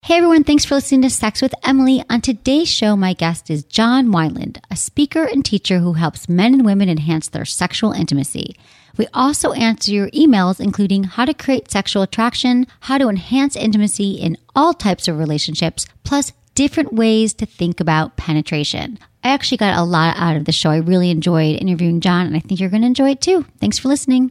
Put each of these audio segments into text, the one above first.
Hey everyone, thanks for listening to Sex with Emily. On today's show, my guest is John Wineland, a speaker and teacher who helps men and women enhance their sexual intimacy. We also answer your emails, including how to create sexual attraction, how to enhance intimacy in all types of relationships, plus different ways to think about penetration. I actually got a lot out of the show. I really enjoyed interviewing John, and I think you're going to enjoy it too. Thanks for listening.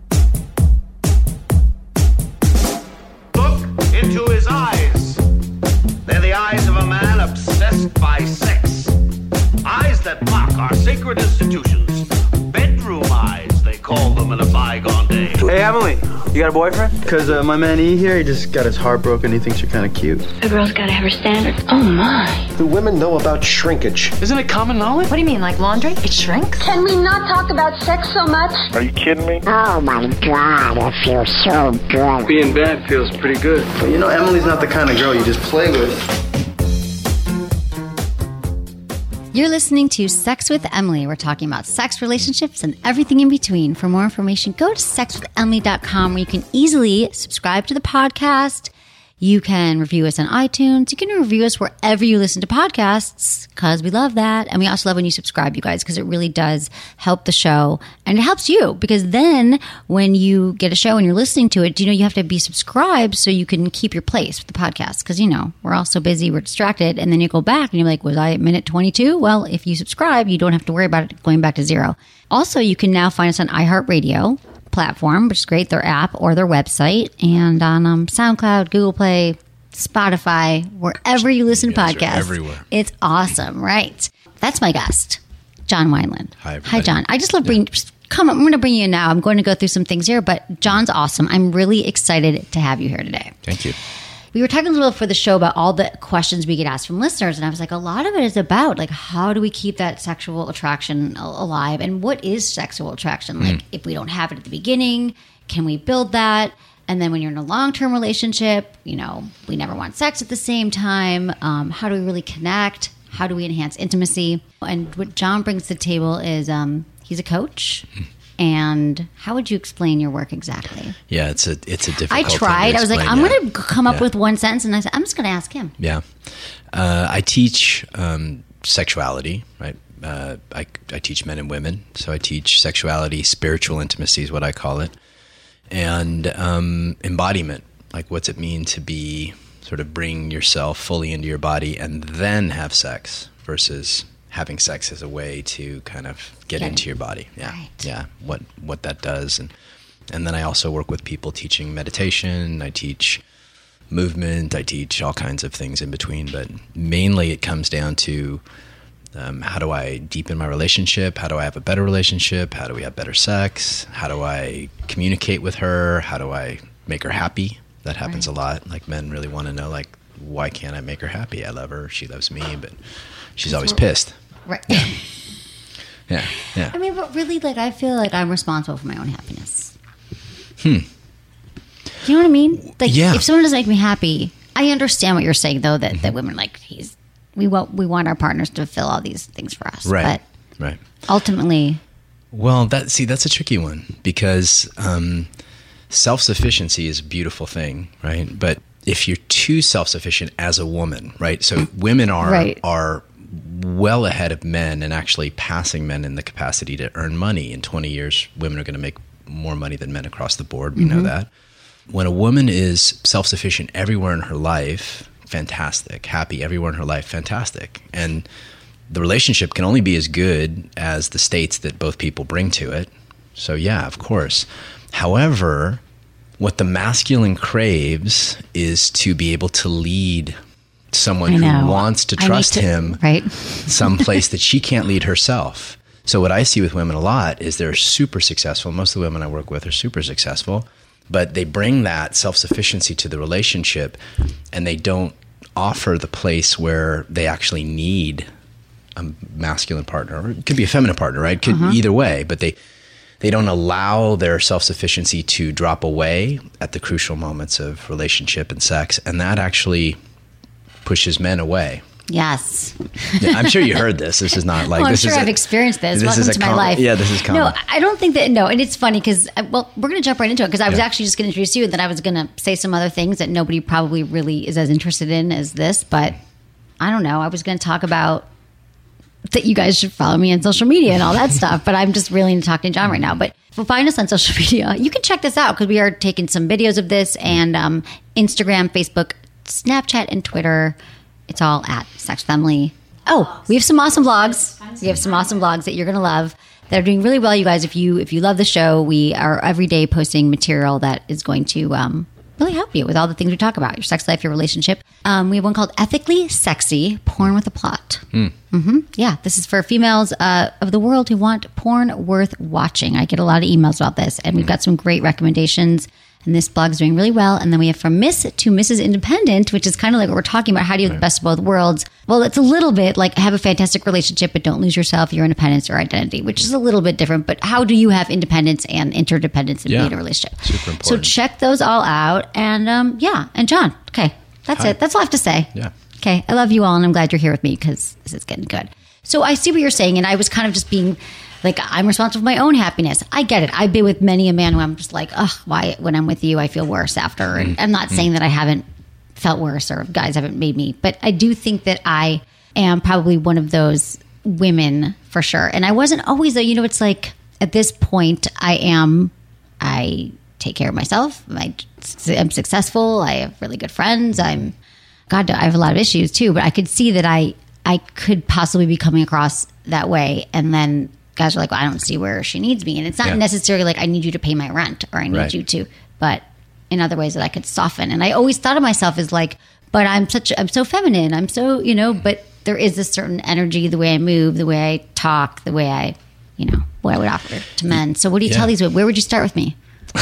Look into his eyes. They're the eyes of a man obsessed by sex. Eyes that mock our sacred institutions. Bedroom eyes, they call them in a bygone day. Hey, Emily, you got a boyfriend? Because my man E here, he just got his heart broken. He thinks you're kind of cute. A girl's got to have her standards. Oh, my. Do women know about shrinkage? Isn't it common knowledge? What do you mean, like laundry? It shrinks? Can we not talk about sex so much? Are you kidding me? Oh my God, it feels so good. Being bad feels pretty good. But you know, Emily's not the kind of girl you just play with. You're listening to Sex with Emily. We're talking about sex, relationships, and everything in between. For more information, go to sexwithemily.com, where you can easily subscribe to the podcast. You can review us on iTunes. You can review us wherever you listen to podcasts, because we love that. And we also love when you subscribe, you guys, because it really does help the show. And it helps you, because then when you get a show and you're listening to it, you have to be subscribed so you can keep your place with the podcast. Because, we're all so busy, we're distracted. And then you go back and you're like, was I at minute 22? Well, if you subscribe, you don't have to worry about it going back to zero. Also, you can now find us on iHeartRadio platform, which is great, their app or their website, and on SoundCloud, Google Play, Spotify, wherever you listen to podcasts. Everywhere. It's awesome, right? That's my guest, John Wineland. Hi, everybody. Hi, John. I just love bringing. Come on, I'm going to bring you in now. I'm going to go through some things here, but John's awesome. I'm really excited to have you here today. Thank you. We were talking a little before the show about all the questions we get asked from listeners, and I was like, a lot of it is about, like, how do we keep that sexual attraction alive, and what is sexual attraction? Like, if we don't have it at the beginning, can we build that? And then when you're in a long-term relationship, we never want sex at the same time. How do we really connect? How do we enhance intimacy? And what John brings to the table is he's a coach. And how would you explain your work exactly? Yeah, it's a difficult I tried. I was like, I'm going to come up with one sentence, and I said, I'm just going to ask him. Yeah. I teach sexuality, right? I teach men and women. So I teach sexuality, spiritual intimacy is what I call it. And embodiment, like what's it mean to be sort of bring yourself fully into your body and then have sex versus having sex as a way to kind of get into your body. Yeah. Right. Yeah. What that does. And then I also work with people teaching meditation. I teach movement. I teach all kinds of things in between. But mainly it comes down to how do I deepen my relationship? How do I have a better relationship? How do we have better sex? How do I communicate with her? How do I make her happy? That happens a lot. Like, men really want to know, like, why can't I make her happy? I love her. She loves me, but she's always pissed. Right. Yeah. I mean, but really, like, I feel like I'm responsible for my own happiness. Hmm. Do you know what I mean? Like, yeah. If someone doesn't make me happy, I understand what you're saying, though, that women, like, we want our partners to fulfill all these things for us. Right. But right. ultimately. Well, that's a tricky one, because self-sufficiency is a beautiful thing, right? But if you're too self-sufficient as a woman, right? So women are well ahead of men and actually passing men in the capacity to earn money. In 20 years, women are going to make more money than men across the board. We know that. When a woman is self-sufficient everywhere in her life, fantastic. Happy everywhere in her life, fantastic. And the relationship can only be as good as the states that both people bring to it. So yeah, of course. However, what the masculine craves is to be able to lead someone who wants to trust him someplace that she can't lead herself. So what I see with women a lot is they're super successful. Most of the women I work with are super successful, but they bring that self-sufficiency to the relationship, and they don't offer the place where they actually need a masculine partner. Or it could be a feminine partner, right? It could either way, but they don't allow their self-sufficiency to drop away at the crucial moments of relationship and sex, and that actually pushes men away. Yes. Yeah, I'm sure you heard this. This is not like I'm this sure is I've experienced this. Welcome to my life. Yeah, this is common. No, I don't think that. No, and it's funny because we're going to jump right into it because I was actually just going to introduce you, and then I was going to say some other things that nobody probably really is as interested in as this. But I don't know. I was going to talk about that you guys should follow me on social media and all that stuff. But I'm just really into talking to John right now. But if you find us on social media, you can check this out because we are taking some videos of this and Instagram, Facebook, Snapchat, and Twitter. It's all at Sex with Emily. Oh, we have some awesome vlogs. We have some awesome vlogs that you're going to love that are doing really well, you guys. If you love the show, we are every day posting material that is going to really help you with all the things we talk about, your sex life, your relationship. We have one called Ethically Sexy, Porn with a Plot. Yeah, this is for females of the world who want porn worth watching. I get a lot of emails about this, and we've got some great recommendations. And this blog's doing really well. And then we have From Miss to Mrs. Independent, which is kind of like what we're talking about. How do you have the best of both worlds? Well, it's a little bit like have a fantastic relationship, but don't lose yourself, your independence or identity, which is a little bit different. But how do you have independence and interdependence and be in a relationship? Super important. So check those all out. And and John, okay, that's it. That's all I have to say. Yeah. Okay, I love you all, and I'm glad you're here with me because this is getting good. So I see what you're saying, and I was kind of just being... like, I'm responsible for my own happiness. I get it. I've been with many a man who I'm just like, ugh, why, when I'm with you, I feel worse after. And I'm not saying that I haven't felt worse or guys haven't made me, but I do think that I am probably one of those women for sure. And I wasn't always, though. You know, it's like at this point, I take care of myself. I'm successful. I have really good friends. I have a lot of issues too, but I could see that I could possibly be coming across that way. And then guys are like, well, I don't see where she needs me. And it's not necessarily like I need you to pay my rent or I need you to, but in other ways that I could soften. And I always thought of myself as like, but I'm so feminine. I'm so, but there is a certain energy, the way I move, the way I talk, the way I, what I would offer to men. So what do you tell these women? Where would you start with me?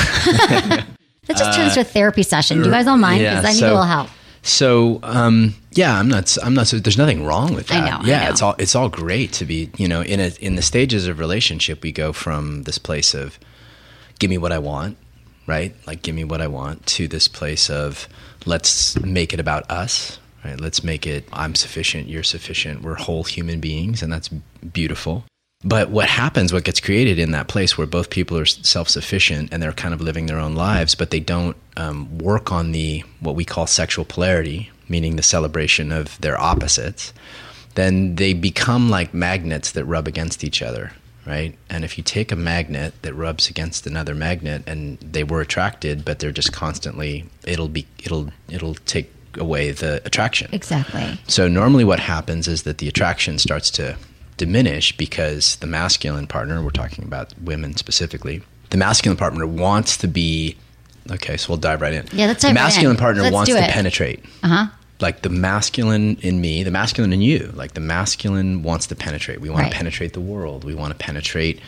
Let's just turn this to a therapy session. Do you guys all mind? Because I need a little help. So, I'm not, there's nothing wrong with that. I know. Yeah. It's all great to be, in the stages of relationship, we go from this place of give me what I want, right? Like, give me what I want, to this place of let's make it about us, right? Let's make it, I'm sufficient, you're sufficient. We're whole human beings, and that's beautiful. But what gets created in that place where both people are self-sufficient and they're kind of living their own lives, but they don't work on what we call sexual polarity, meaning the celebration of their opposites, then they become like magnets that rub against each other, right? And if you take a magnet that rubs against another magnet and they were attracted, but they're just constantly, it'll take away the attraction. Exactly. So normally what happens is that the attraction starts to diminish because the masculine partner, we're talking about women specifically, the masculine partner wants to be, okay, so we'll dive right in. Yeah, let's dive right in. The masculine partner wants to penetrate. Uh-huh. Like the masculine in me, the masculine in you, like the masculine wants to penetrate. We want to penetrate the world. We want to penetrate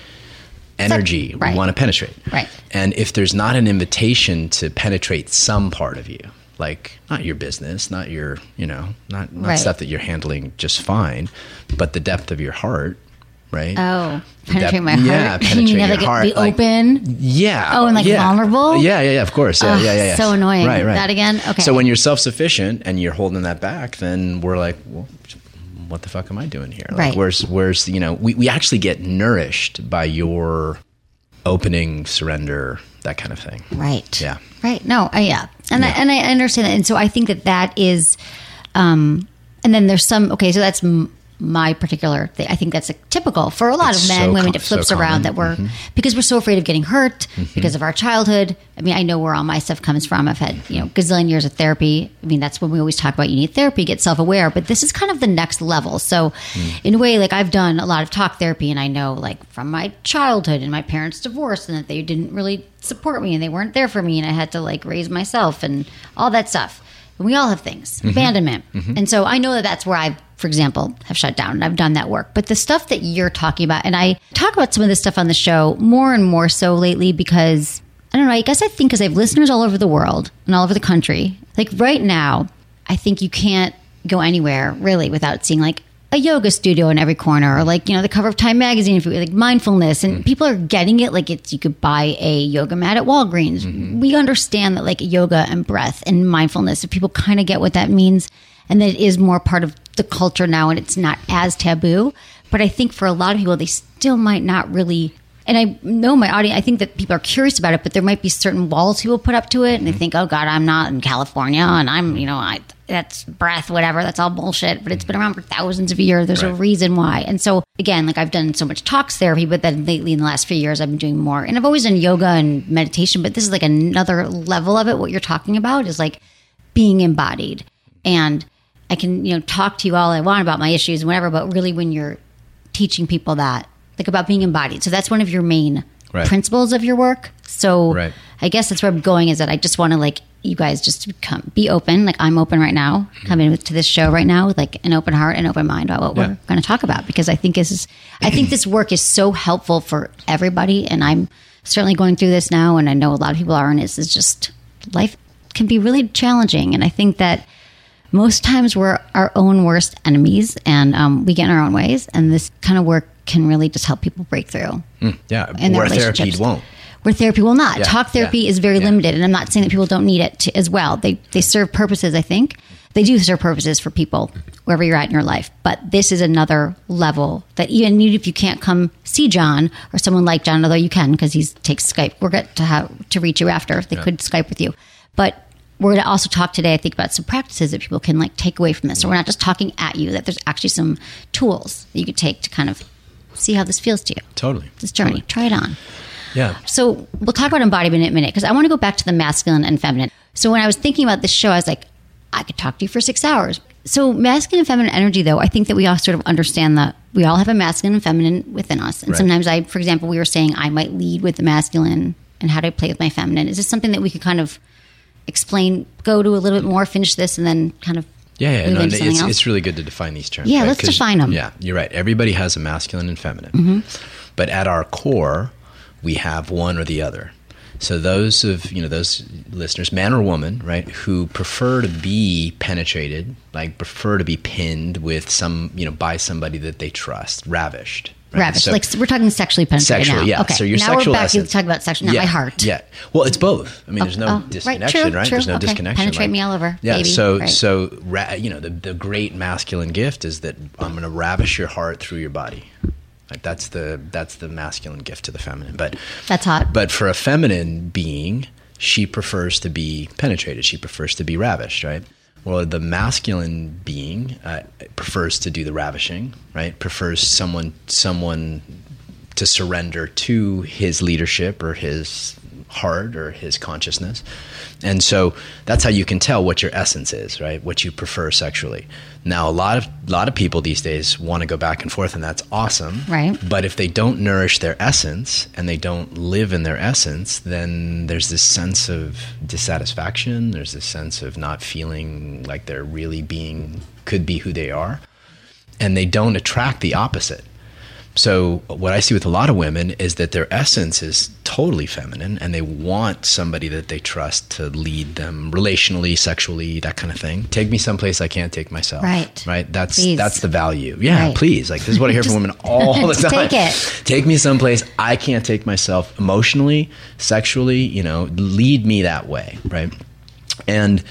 energy. We want to penetrate. Right. And if there's not an invitation to penetrate some part of you, like not your business, not your, not stuff that you're handling just fine, but the depth of your heart, right? Oh, penetrate my heart. Yeah, penetrate your heart. Be open. Yeah. Oh, and vulnerable. Yeah, of course. Yeah. So annoying. Right. That again. Okay. So when you're self-sufficient and you're holding that back, then we're like, well, what the fuck am I doing here? Like, right. Where's we actually get nourished by your opening, surrender, that kind of thing. Right. Yeah. Right. No. Yeah. And I understand that. And so I think that is, and then there's some. Okay. So that's my particular thing. I think that's typical for a lot of men, women. It flips around that we're because we're so afraid of getting hurt because of our childhood. I mean, I know where all my stuff comes from. I've had gazillion years of therapy. I mean, that's when we always talk about you need therapy, get self-aware. But this is kind of the next level. So in a way, like I've done a lot of talk therapy, and I know like from my childhood and my parents' divorce, and that they didn't really support me and they weren't there for me, and I had to like raise myself and all that stuff. And we all have things, abandonment. And so I know that that's where I, for example, have shut down, and I've done that work. But the stuff that you're talking about, and I talk about some of this stuff on the show more and more so lately because, I don't know, I guess I think because I have listeners all over the world and all over the country. Like right now, I think you can't go anywhere really without seeing like a yoga studio in every corner, or like, the cover of Time magazine, if you like mindfulness, and people are getting it. Like you could buy a yoga mat at Walgreens. We understand that like yoga and breath and mindfulness, if people kind of get what that means, and that it is more part of the culture now and it's not as taboo. But I think for a lot of people, they still might not really. And I know my audience, I think that people are curious about it, but there might be certain walls people put up to it. And they think, oh God, I'm not in California and I'm, that's breath, whatever. That's all bullshit. But it's been around for thousands of years. There's a reason why. And so again, like I've done so much talks therapy, but then lately in the last few years, I've been doing more. And I've always done yoga and meditation, but this is like another level of it. What you're talking about is like being embodied. And I can, talk to you all I want about my issues and whatever, but really when you're teaching people that, like about being embodied. So that's one of your main principles of your work. So I guess that's where I'm going, is that I just want to like you guys just be open. Like I'm open right now, come in to this show right now with like an open heart and open mind about what we're going to talk about, because I think this work is so helpful for everybody. And I'm certainly going through this now. And I know a lot of people are, and it's just life can be really challenging. And I think that most times we're our own worst enemies and we get in our own ways. And this kind of work can really just help people break through. Where therapy won't. Where therapy will not. Talk therapy is very limited. And I'm not saying that people don't need it as well. They serve purposes, I think. They do serve purposes for people wherever you're at in your life. But this is another level that even if you can't come see John or someone like John, although you can because he takes Skype. We're going to reach you after if they could Skype with you. But we're going to also talk today, I think, about some practices that people can like take away from this. So we're not just talking at you, that there's actually some tools that you could take to kind of see how this feels to you. Totally. This journey. Try it on. Yeah. So we'll talk about embodiment in a minute, because I want to go back to the masculine and feminine. So when I was thinking about this show, I was like, I could talk to you for 6 hours. So masculine and feminine energy, though, I think that we all sort of understand that we all have a masculine and feminine within us. And sometimes for example, we were saying I might lead with the masculine and how do I play with my feminine? Is this something that we could kind of explain, go to a little bit more, finish this, and then kind of no, it's really good to define these terms. Yeah, let's define them. Yeah, you're right. Everybody has a masculine and feminine. But at our core, we have one or the other. So those listeners, man or woman, right, who prefer to be penetrated, like prefer to be pinned with by somebody that they trust, ravished. Right? Ravished, so, like we're talking sexually penetrated now. Yeah. Okay. So your now sexual we're back essence. to talk about sexual, not my heart. Yeah. Well, it's both. I mean, there's no disconnection, right? True. There's no disconnection. Penetrate me all over. Yeah. Baby. So the great masculine gift is that I'm going to ravish your heart through your body. Like that's the masculine gift to the feminine. But that's hot. But for a feminine being, she prefers to be penetrated. She prefers to be ravished, right? Well, the masculine being prefers to do the ravishing, right? Prefers someone to surrender to his leadership or his heart or his consciousness. And so that's how you can tell what your essence is, right? What you prefer sexually. Now, a lot of people these days want to go back and forth, and that's awesome. Right. But if they don't nourish their essence and they don't live in their essence, then there's this sense of dissatisfaction. There's this sense of not feeling like they're really could be who they are. And they don't attract the opposite. So what I see with a lot of women is that their essence is totally feminine, and they want somebody that they trust to lead them relationally, sexually, that kind of thing. Take me someplace I can't take myself. Right. That's the value. Yeah, right. Please. Like this is what I hear from women all the time. Take it. Take me someplace I can't take myself emotionally, sexually. Lead me that way. Right. And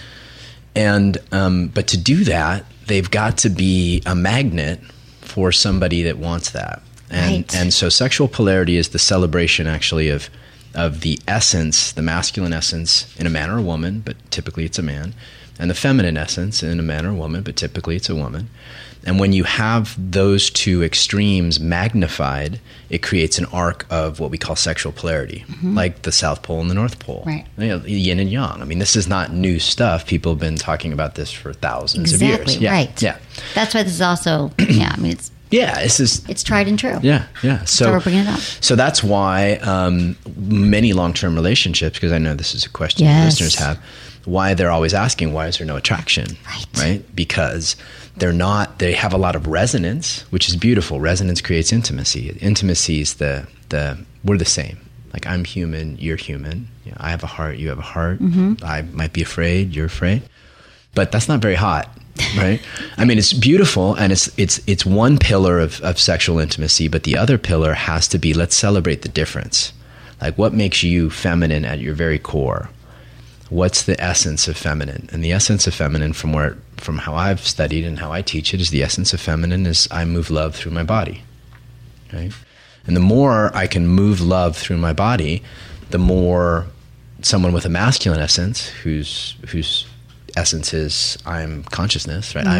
but to do that, they've got to be a magnet for somebody that wants that. And so sexual polarity is the celebration actually of the essence, the masculine essence in a man or a woman, but typically it's a man, and the feminine essence in a man or a woman, but typically it's a woman. And when you have those two extremes magnified, it creates an arc of what we call sexual polarity, like the South Pole and the North Pole, right? Yin and yang. I mean, this is not new stuff. People have been talking about this for thousands of years. Exactly, right. Yeah. That's why this is also, it's... Yeah, it's tried and true. Yeah. So we're bringing it up. So that's why many long-term relationships, because I know this is a question listeners have, why they're always asking, why is there no attraction? Right? Because they have a lot of resonance, which is beautiful. Resonance creates intimacy. Intimacy is we're the same. Like I'm human, you're human. I have a heart, you have a heart. I might be afraid, you're afraid. But that's not very hot. Right. I mean, it's beautiful, and it's one pillar of sexual intimacy, but the other pillar has to be, let's celebrate the difference. Like what makes you feminine at your very core? what's the essence of feminine? And the essence of feminine, from how I've studied and how I teach it, is the essence of feminine is I move love through my body, right? And the more I can move love through my body, the more someone with a masculine essence, whose essence is I'm consciousness, right?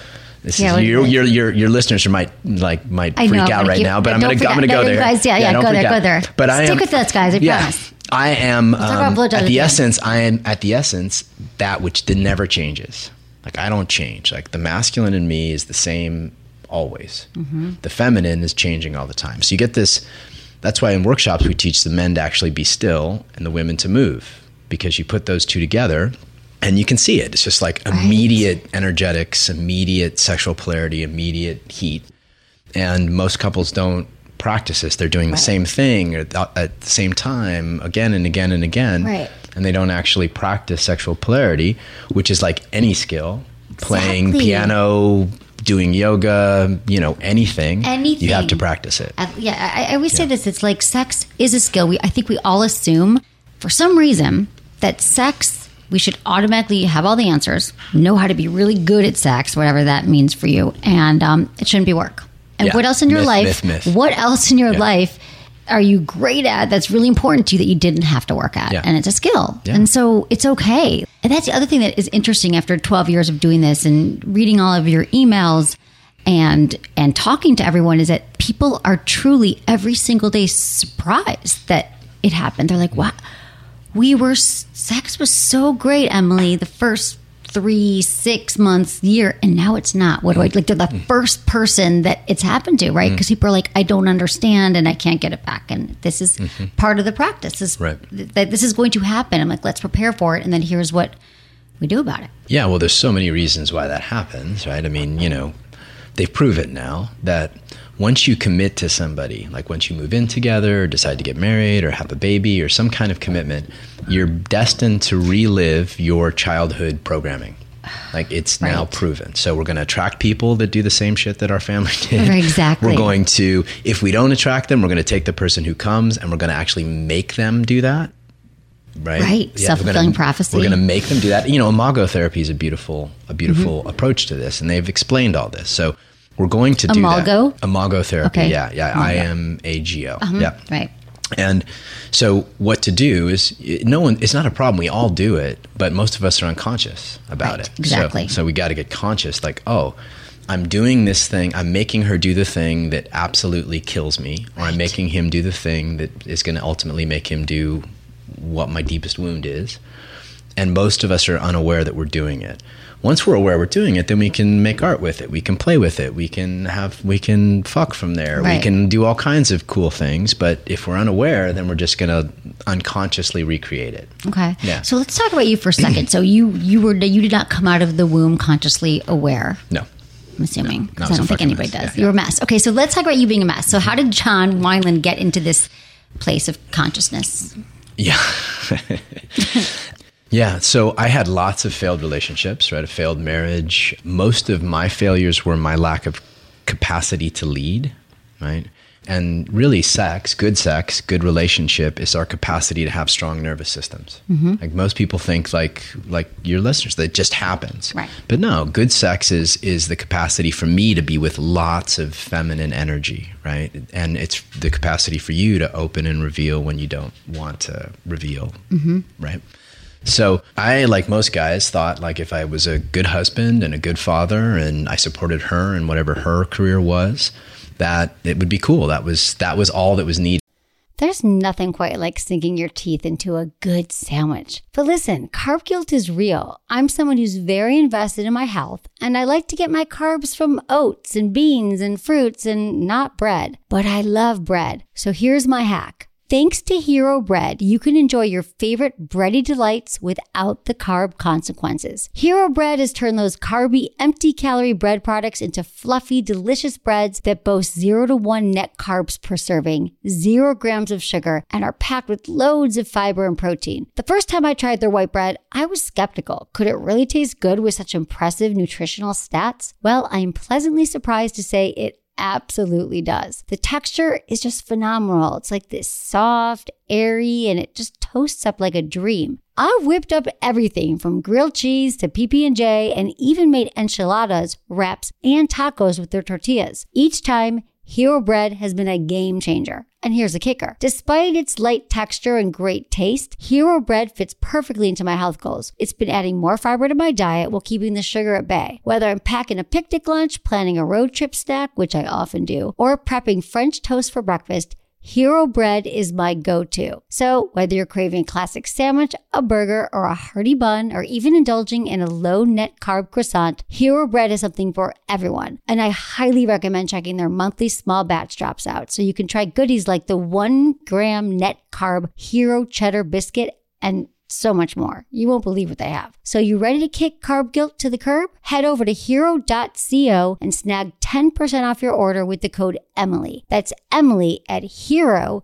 Your listeners might freak out right now, but I'm gonna go there. Guys, go there. But stick with us, guys. I promise. I am at the essence. I am at the essence that which never changes. Like I don't change. Like the masculine in me is the same always. Mm-hmm. The feminine is changing all the time. So you get this. That's why in workshops we teach the men to actually be still and the women to move, because you put those two together and you can see it. It's just like immediate energetics, immediate sexual polarity, immediate heat. And most couples don't practice this. They're doing the same thing at the same time again and again and again. Right. And they don't actually practice sexual polarity, which is like any skill, playing piano, doing yoga, anything. You have to practice it. I always say this. It's like sex is a skill. I think we all assume for some reason that sex, we should automatically have all the answers, know how to be really good at sex, whatever that means for you. And it shouldn't be work. And what else in your life? What else in your life are you great at that's really important to you that you didn't have to work at? Yeah. And it's a skill. Yeah. And so it's okay. And that's the other thing that is interesting after 12 years of doing this and reading all of your emails and talking to everyone, is that people are truly every single day surprised that it happened. They're like, wow, sex was so great, Emily, the first 3, 6 months, year, and now it's not. What do I like? They're the first person that it's happened to, right? Because people are like, I don't understand and I can't get it back. And this is part of the practice. That this is going to happen. I'm like, let's prepare for it. And then here's what we do about it. Yeah, well, there's so many reasons why that happens, right? I mean, they've proven now that once you commit to somebody, like once you move in together or decide to get married or have a baby or some kind of commitment, you're destined to relive your childhood programming. Like it's now proven. So we're going to attract people that do the same shit that our family did. Exactly. We're going to, if we don't attract them, we're going to take the person who comes and we're going to actually make them do that. Right. Yeah, self-fulfilling prophecy. We're going to make them do that. Imago therapy is a beautiful approach to this. And they've explained all this. So we're going to do that. Imago therapy. Okay. Yeah. IMAGO. Yeah. Right. And so what to do is it's not a problem. We all do it, but most of us are unconscious about it. Exactly. So we got to get conscious, like, oh, I'm doing this thing. I'm making her do the thing that absolutely kills me, or I'm making him do the thing that is going to ultimately make him do what my deepest wound is. And most of us are unaware that we're doing it. Once we're aware we're doing it, then we can make art with it. We can play with it. We can fuck from there. Right. We can do all kinds of cool things. But if we're unaware, then we're just going to unconsciously recreate it. Okay. Yeah. So let's talk about you for a second. So you did not come out of the womb consciously aware. No. I'm assuming, because I don't think anybody does. Yeah, you're a mess. Okay, so let's talk about you being a mess. So how did John Wineland get into this place of consciousness? Yeah. Yeah, so I had lots of failed relationships, right? A failed marriage. Most of my failures were my lack of capacity to lead, right? And really good relationship is our capacity to have strong nervous systems. Mm-hmm. Like most people think like your listeners, that it just happens. Right. But no, good sex is the capacity for me to be with lots of feminine energy, right? And it's the capacity for you to open and reveal when you don't want to reveal, right? So I, like most guys, thought like if I was a good husband and a good father and I supported her and whatever her career was, that it would be cool. That was all that was needed. There's nothing quite like sinking your teeth into a good sandwich. But listen, carb guilt is real. I'm someone who's very invested in my health, and I like to get my carbs from oats and beans and fruits and not bread. But I love bread. So here's my hack. Thanks to Hero Bread, you can enjoy your favorite bready delights without the carb consequences. Hero Bread has turned those carby, empty-calorie bread products into fluffy, delicious breads that boast 0 to 1 net carbs per serving, 0 grams of sugar, and are packed with loads of fiber and protein. The first time I tried their white bread, I was skeptical. Could it really taste good with such impressive nutritional stats? Well, I am pleasantly surprised to say it absolutely does. The texture is just phenomenal. It's like this soft, airy, and it just toasts up like a dream. I've whipped up everything from grilled cheese to PB&J and even made enchiladas, wraps, and tacos with their tortillas. Each time, Hero Bread has been a game changer. And here's the kicker. Despite its light texture and great taste, Hero Bread fits perfectly into my health goals. It's been adding more fiber to my diet while keeping the sugar at bay. Whether I'm packing a picnic lunch, planning a road trip snack, which I often do, or prepping French toast for breakfast, Hero Bread is my go-to. So whether you're craving a classic sandwich, a burger, or a hearty bun, or even indulging in a low net carb croissant, Hero Bread is something for everyone. And I highly recommend checking their monthly small batch drops out so you can try goodies like the 1 gram net carb Hero Cheddar Biscuit and so much more. You won't believe what they have. So you ready to kick carb guilt to the curb? Head over to hero.co and snag 10% off your order with the code Emily. That's Emily at hero.co.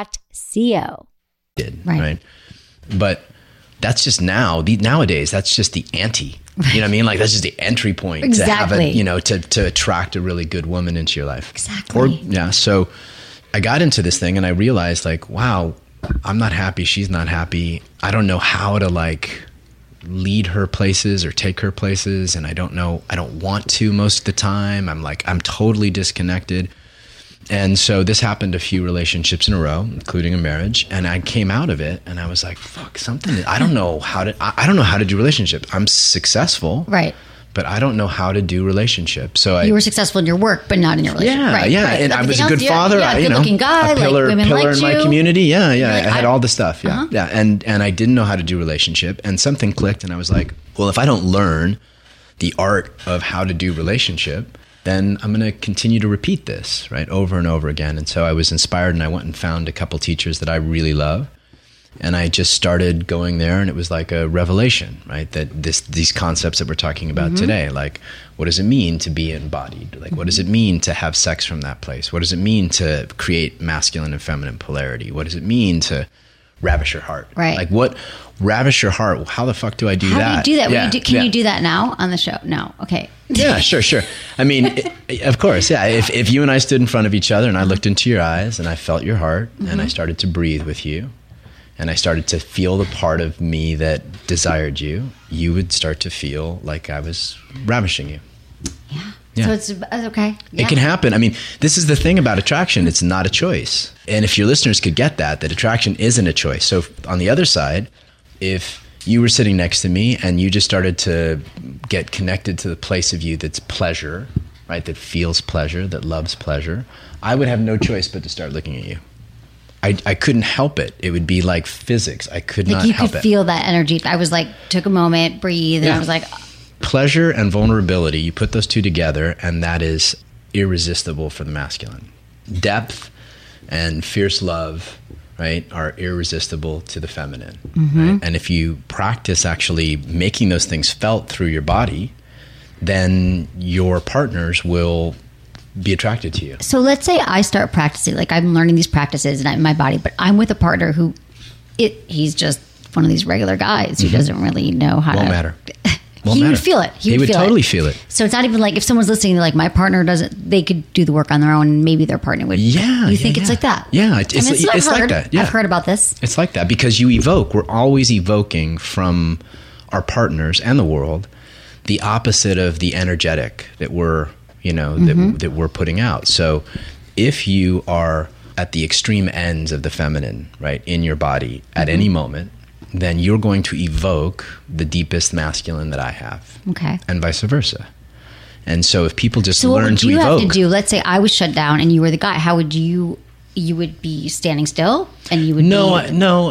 Right. But that's just nowadays, that's just the ante. You know what I mean? Like that's just the entry point exactly. to have to attract a really good woman into your life. Exactly. So I got into this thing and I realized like, wow, I'm not happy. She's not happy. I don't know how to like lead her places or take her places. And I don't want to most of the time. I'm totally disconnected. And so this happened a few relationships in a row, including a marriage. And I came out of it and I was like, fuck, I don't know how to do relationships. I'm successful. Right. But I don't know how to do relationships. So you were successful in your work, but not in your relationship. Yeah, right, yeah. Right. And I was a good father. Good-looking guy. A pillar women in liked my you. community. Yeah. Like, I had all the stuff. Yeah, yeah. And I didn't know how to do relationship. And something clicked, and I was like, well, if I don't learn the art of how to do relationship, then I'm going to continue to repeat this right over and over again. And so I was inspired, and I went and found a couple teachers that I really love. And I just started going there, and it was like a revelation, right? That these concepts that we're talking about today, like what does it mean to be embodied? Like what does it mean to have sex from that place? What does it mean to create masculine and feminine polarity? What does it mean to ravish your heart? Right. Like what ravish your heart? How the fuck do I do that? How do you do that? Yeah, Can you do that now on the show? No. Okay. Yeah, sure. I mean, of course, yeah. If you and I stood in front of each other and I looked into your eyes and I felt your heart and I started to breathe with you, and I started to feel the part of me that desired you, you would start to feel like I was ravishing you. Yeah. So it's okay. Yeah. It can happen. I mean, this is the thing about attraction. It's not a choice. And if your listeners could get that attraction isn't a choice. So on the other side, if you were sitting next to me and you just started to get connected to the place of you that's pleasure, right? That feels pleasure, that loves pleasure, I would have no choice but to start looking at you. I couldn't help it. It would be like physics. I could not help it. You could feel that energy. I was like, took a moment, breathe, and I was like... Pleasure and vulnerability, you put those two together, and that is irresistible for the masculine. Depth and fierce love, right, are irresistible to the feminine. Right? And if you practice actually making those things felt through your body, then your partners will be attracted to you. So let's say I start practicing, like I'm learning these practices in my body, but I'm with a partner who he's just one of these regular guys who doesn't really know how Won't to... matter. He would feel it. He would totally feel it. So it's not even like if someone's listening, like my partner doesn't, they could do the work on their own and maybe their partner would. Yeah. You think it's like that? Yeah. It's like that. Yeah. I've heard about this. It's like that because we're always evoking from our partners and the world the opposite of the energetic that we're, that we're putting out. So if you are at the extreme ends of the feminine, right, in your body at any moment, then you're going to evoke the deepest masculine that I have. Okay. And vice versa. And so if people just learn to evoke... So what would you have to do? Let's say I was shut down and you were the guy. How would you would be standing still and you would I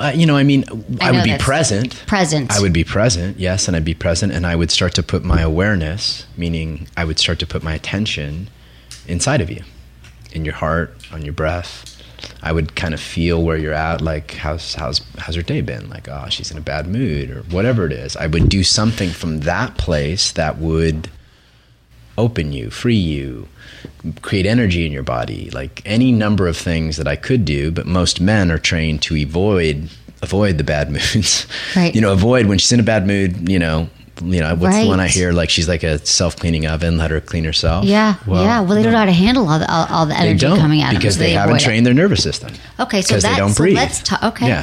would be present. Present. I would be present, yes, and I'd be present and I would start to put my awareness, meaning I would start to put my attention inside of you, in your heart, on your breath. I would kind of feel where you're at, like how's her day been? Like, oh, she's in a bad mood or whatever it is. I would do something from that place that would open you, free you, create energy in your body, like any number of things that I could do, but most men are trained to avoid the bad moods. Right. Avoid when she's in a bad mood, what's right. the one I hear? Like she's like a self-cleaning oven. Let her clean herself. Yeah, well, they don't know how to handle all the energy coming at them because they haven't trained their nervous system. Okay, so they don't breathe. Let's talk. Okay. Yeah.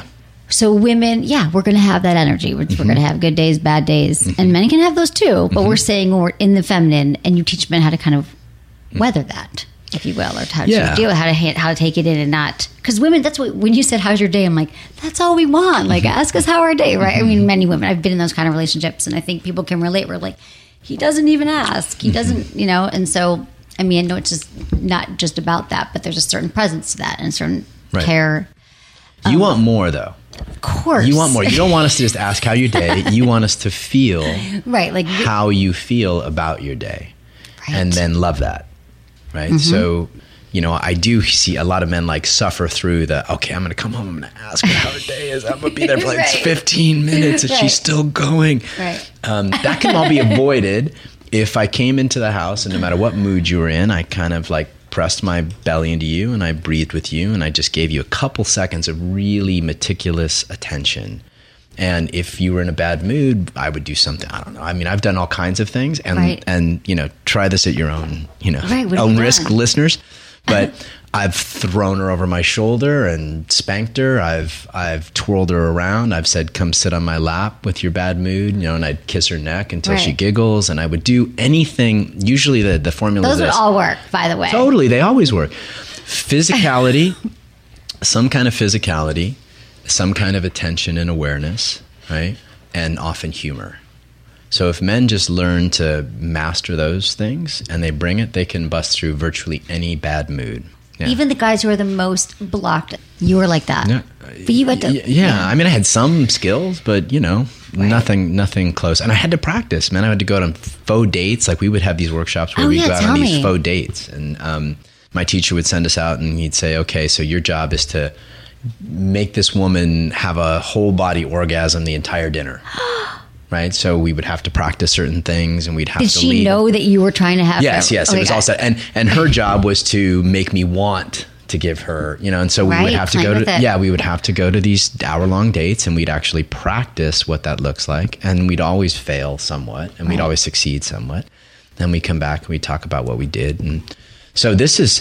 So women, we're going to have that energy. We're going to have good days, bad days. And men can have those too. But we're saying when we're in the feminine, and you teach men how to kind of weather that, if you will, or how to deal with how to take it in and not. Because women, that's what, when you said, how's your day? I'm like, that's all we want. Like, ask us how our day, right? I mean, many women, I've been in those kind of relationships, and I think people can relate. We're like, he doesn't even ask. He doesn't, and so, I mean, I know it's just not just about that, but there's a certain presence to that and a certain care. You want more, though. Of course. You want more. You don't want us to just ask how your day. You want us to feel like how you feel about your day. Right. And then love that. Right. So, I do see a lot of men like suffer through okay, I'm going to come home. I'm going to ask her how her day is. I'm going to be there for like 15 minutes and she's still going. Right. That can all be avoided if I came into the house, and no matter what mood you were in, I kind of like pressed my belly into you and I breathed with you and I just gave you a couple seconds of really meticulous attention. And if you were in a bad mood, I would do something. I don't know. I mean, I've done all kinds of things, and try this at your own, own risk, listeners. But I've thrown her over my shoulder and spanked her. I've twirled her around. I've said, "Come sit on my lap with your bad mood," and I'd kiss her neck until she giggles, and I would do anything. Usually, the formula. Those would all work, by the way. Totally, they always work. Physicality, some kind of physicality. Some kind of attention and awareness, right? And often humor. So if men just learn to master those things and they bring it, they can bust through virtually any bad mood. Yeah. Even the guys who are the most blocked, you were like that. Yeah. But you had to, I mean, I had some skills, but nothing close. And I had to practice, man. I had to go on faux dates. Like we would have these workshops where we'd go out on these faux dates. And my teacher would send us out and he'd say, okay, so your job is to make this woman have a whole body orgasm the entire dinner. Right? So we would have to practice certain things and we'd have to lead. Did she know that you were trying to have Yes. It was all set. And her job was to make me want to give her, and so we would have to we would have to go to these hour-long dates and we'd actually practice what that looks like. And we'd always fail somewhat and we'd always succeed somewhat. Then we come back and we talk about what we did. And so this is,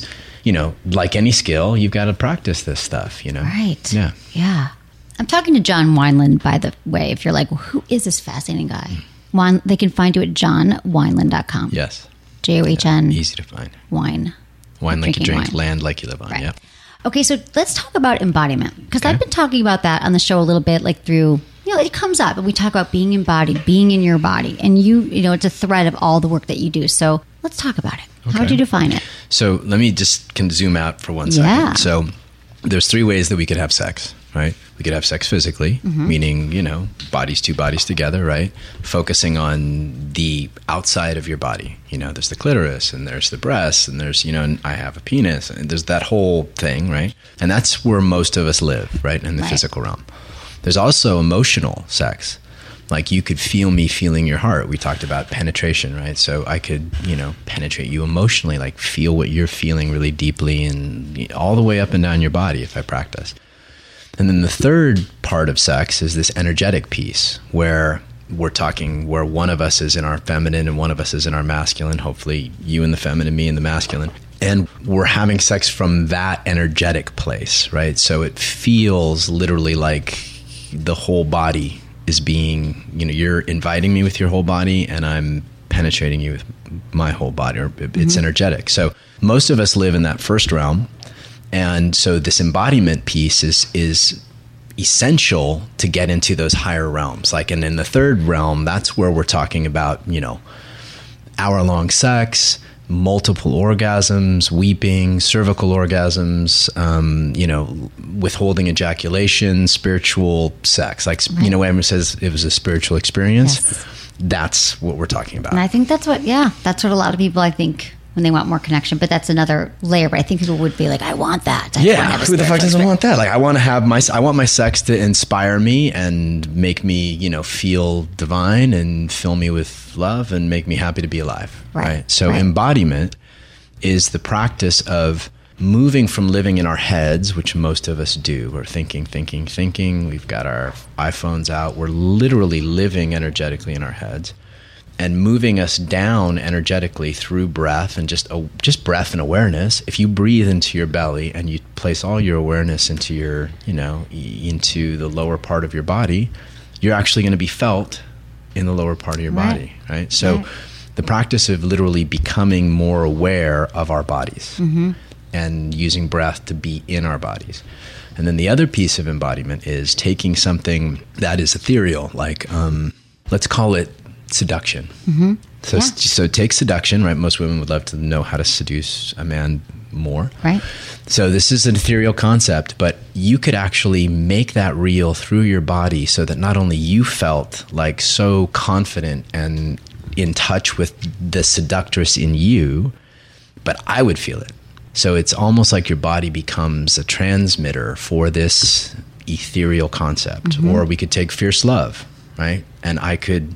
like any skill, you've got to practice this stuff, Right. Yeah. Yeah. I'm talking to John Wineland, by the way. If you're like, well, who is this fascinating guy? They can find you at johnwineland.com. Yes. JOHN. Easy to find. Wine. Wine like you drink, land like you live on. Right. Yeah. Okay, so let's talk about embodiment. Because I've been talking about that on the show a little bit, like through, it comes up and we talk about being embodied, being in your body. And it's a thread of all the work that you do. So let's talk about it. Okay. How would you define it? So let me just zoom out for 1 second. Yeah. So there's 3 ways that we could have sex, right? We could have sex physically, meaning, two bodies together, right? Focusing on the outside of your body. There's the clitoris and there's the breasts and there's, and I have a penis and there's that whole thing, right? And that's where most of us live, right? In the physical realm. There's also emotional sex. Like you could feel me feeling your heart. We talked about penetration, right? So I could, penetrate you emotionally, like feel what you're feeling really deeply and all the way up and down your body if I practice. And then the third part of sex is this energetic piece where we're talking, where one of us is in our feminine and one of us is in our masculine, hopefully you in the feminine, me in the masculine. And we're having sex from that energetic place, right? So it feels literally like the whole body is being, you're inviting me with your whole body and I'm penetrating you with my whole body, or it's energetic. So most of us live in that first realm. And so this embodiment piece is essential to get into those higher realms. Like, and in the third realm, that's where we're talking about, hour-long sex, multiple orgasms, weeping, cervical orgasms, withholding ejaculation, spiritual sex. Like, when everyone says it was a spiritual experience, that's what we're talking about. And I think that's what a lot of people, I think, when they want more connection, but that's another layer. But I think people would be like, I want that. Who the fuck doesn't want that? Like, I want my sex to inspire me and make me, feel divine and fill me with love and make me happy to be alive. Right. So embodiment is the practice of moving from living in our heads, which most of us do. We're thinking. We've got our iPhones out. We're literally living energetically in our heads. and moving us down energetically through breath and just breath and awareness. If you breathe into your belly and you place all your awareness into your, into the lower part of your body, you're actually going to be felt in the lower part of your body, right? So the practice of literally becoming more aware of our bodies and using breath to be in our bodies. And then the other piece of embodiment is taking something that is ethereal, like let's call it seduction. So take seduction, right? Most women would love to know how to seduce a man more. Right. So this is an ethereal concept, but you could actually make that real through your body so that not only you felt like so confident and in touch with the seductress in you, but I would feel it. So it's almost like your body becomes a transmitter for this ethereal concept. Or we could take fierce love, right? And I could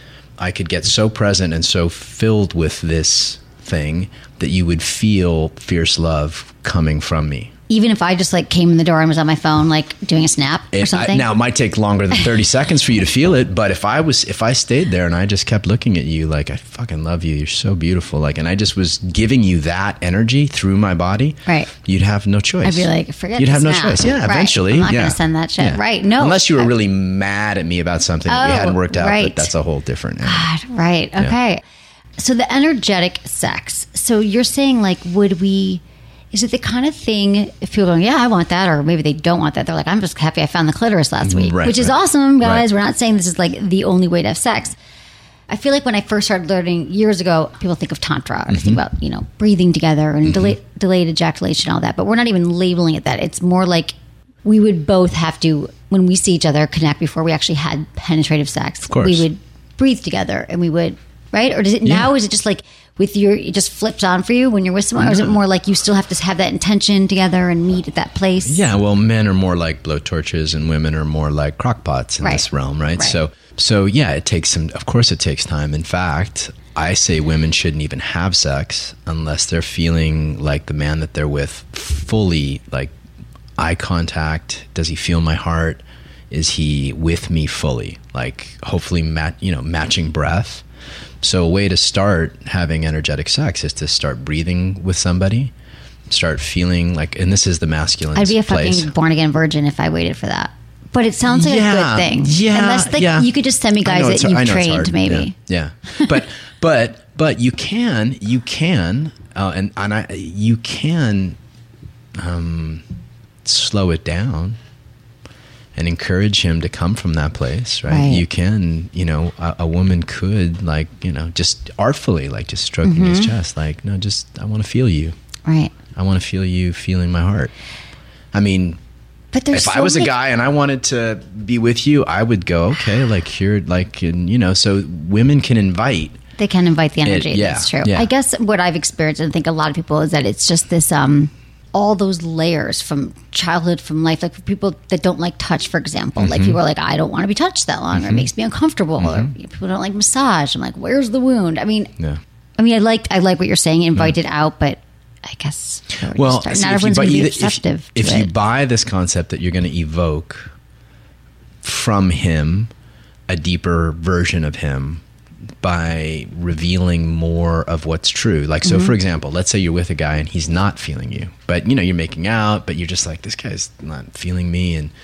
get so present and so filled with this thing that you would feel fierce love coming from me. Even if I just like came in the door and was on my phone, like doing a snap or something? Now, it might take longer than 30 seconds for you to feel it, but if I stayed there and I just kept looking at you like, I fucking love you, you're so beautiful, like, and I just was giving you that energy through my body, right? You'd have no choice. I'd be like, forget You'd the have snap. no choice. Yeah, right. eventually. I'm not going to send that shit. Yeah. Right. No. Unless you were really mad at me about something that we hadn't worked out, but that's a whole different animal. God, right. Okay. Yeah. So the energetic sex. So you're saying like, is it the kind of thing if people are going, yeah, I want that, or maybe they don't want that. They're like, I'm just happy I found the clitoris last week, which is awesome, guys. We're not saying this is like the only way to have sex. I feel like when I first started learning years ago, people think of Tantra or think about, breathing together and delayed ejaculation and all that. But we're not even labeling it that. It's more like we would both have to, when we see each other, connect before we actually had penetrative sex. Of course. We would breathe together and we would, right? Or does it now, is it just like, it just flips on for you when you're with someone? Or is it more like you still have to have that intention together and meet at that place? Yeah, well, men are more like blowtorches and women are more like crockpots in this realm, right? So yeah, it takes of course it takes time. In fact, I say women shouldn't even have sex unless they're feeling like the man that they're with fully, like eye contact. Does he feel my heart? Is he with me fully? Like hopefully matching breath. So a way to start having energetic sex is to start breathing with somebody, start feeling like, and this is the masculine place. I'd be a fucking born-again virgin if I waited for that. But it sounds like a good thing. Yeah. Unless you could just send me guys that you've trained, maybe. Yeah. But you can slow it down and encourage him to come from that place, right? You can, a woman could just artfully, just stroking his chest, I want to feel you. Right. I want to feel you feeling my heart. I mean, but if I was a guy and I wanted to be with you, I would go, okay, so women can invite. They can invite the energy. That's true. Yeah. I guess what I've experienced, and I think a lot of people, is that it's just this, all those layers from childhood, from life, like for people that don't like touch, for example, like people are like, I don't want to be touched that long, or it makes me uncomfortable, or people don't like massage. I'm like, where's the wound? I mean, I like what you're saying, invite it out, but I guess not everyone's going to be receptive. If you buy this concept that you're going to evoke from him a deeper version of him by revealing more of what's true. So for example, let's say you're with a guy and he's not feeling you, but you're making out, but you're just like, this guy's not feeling me. And,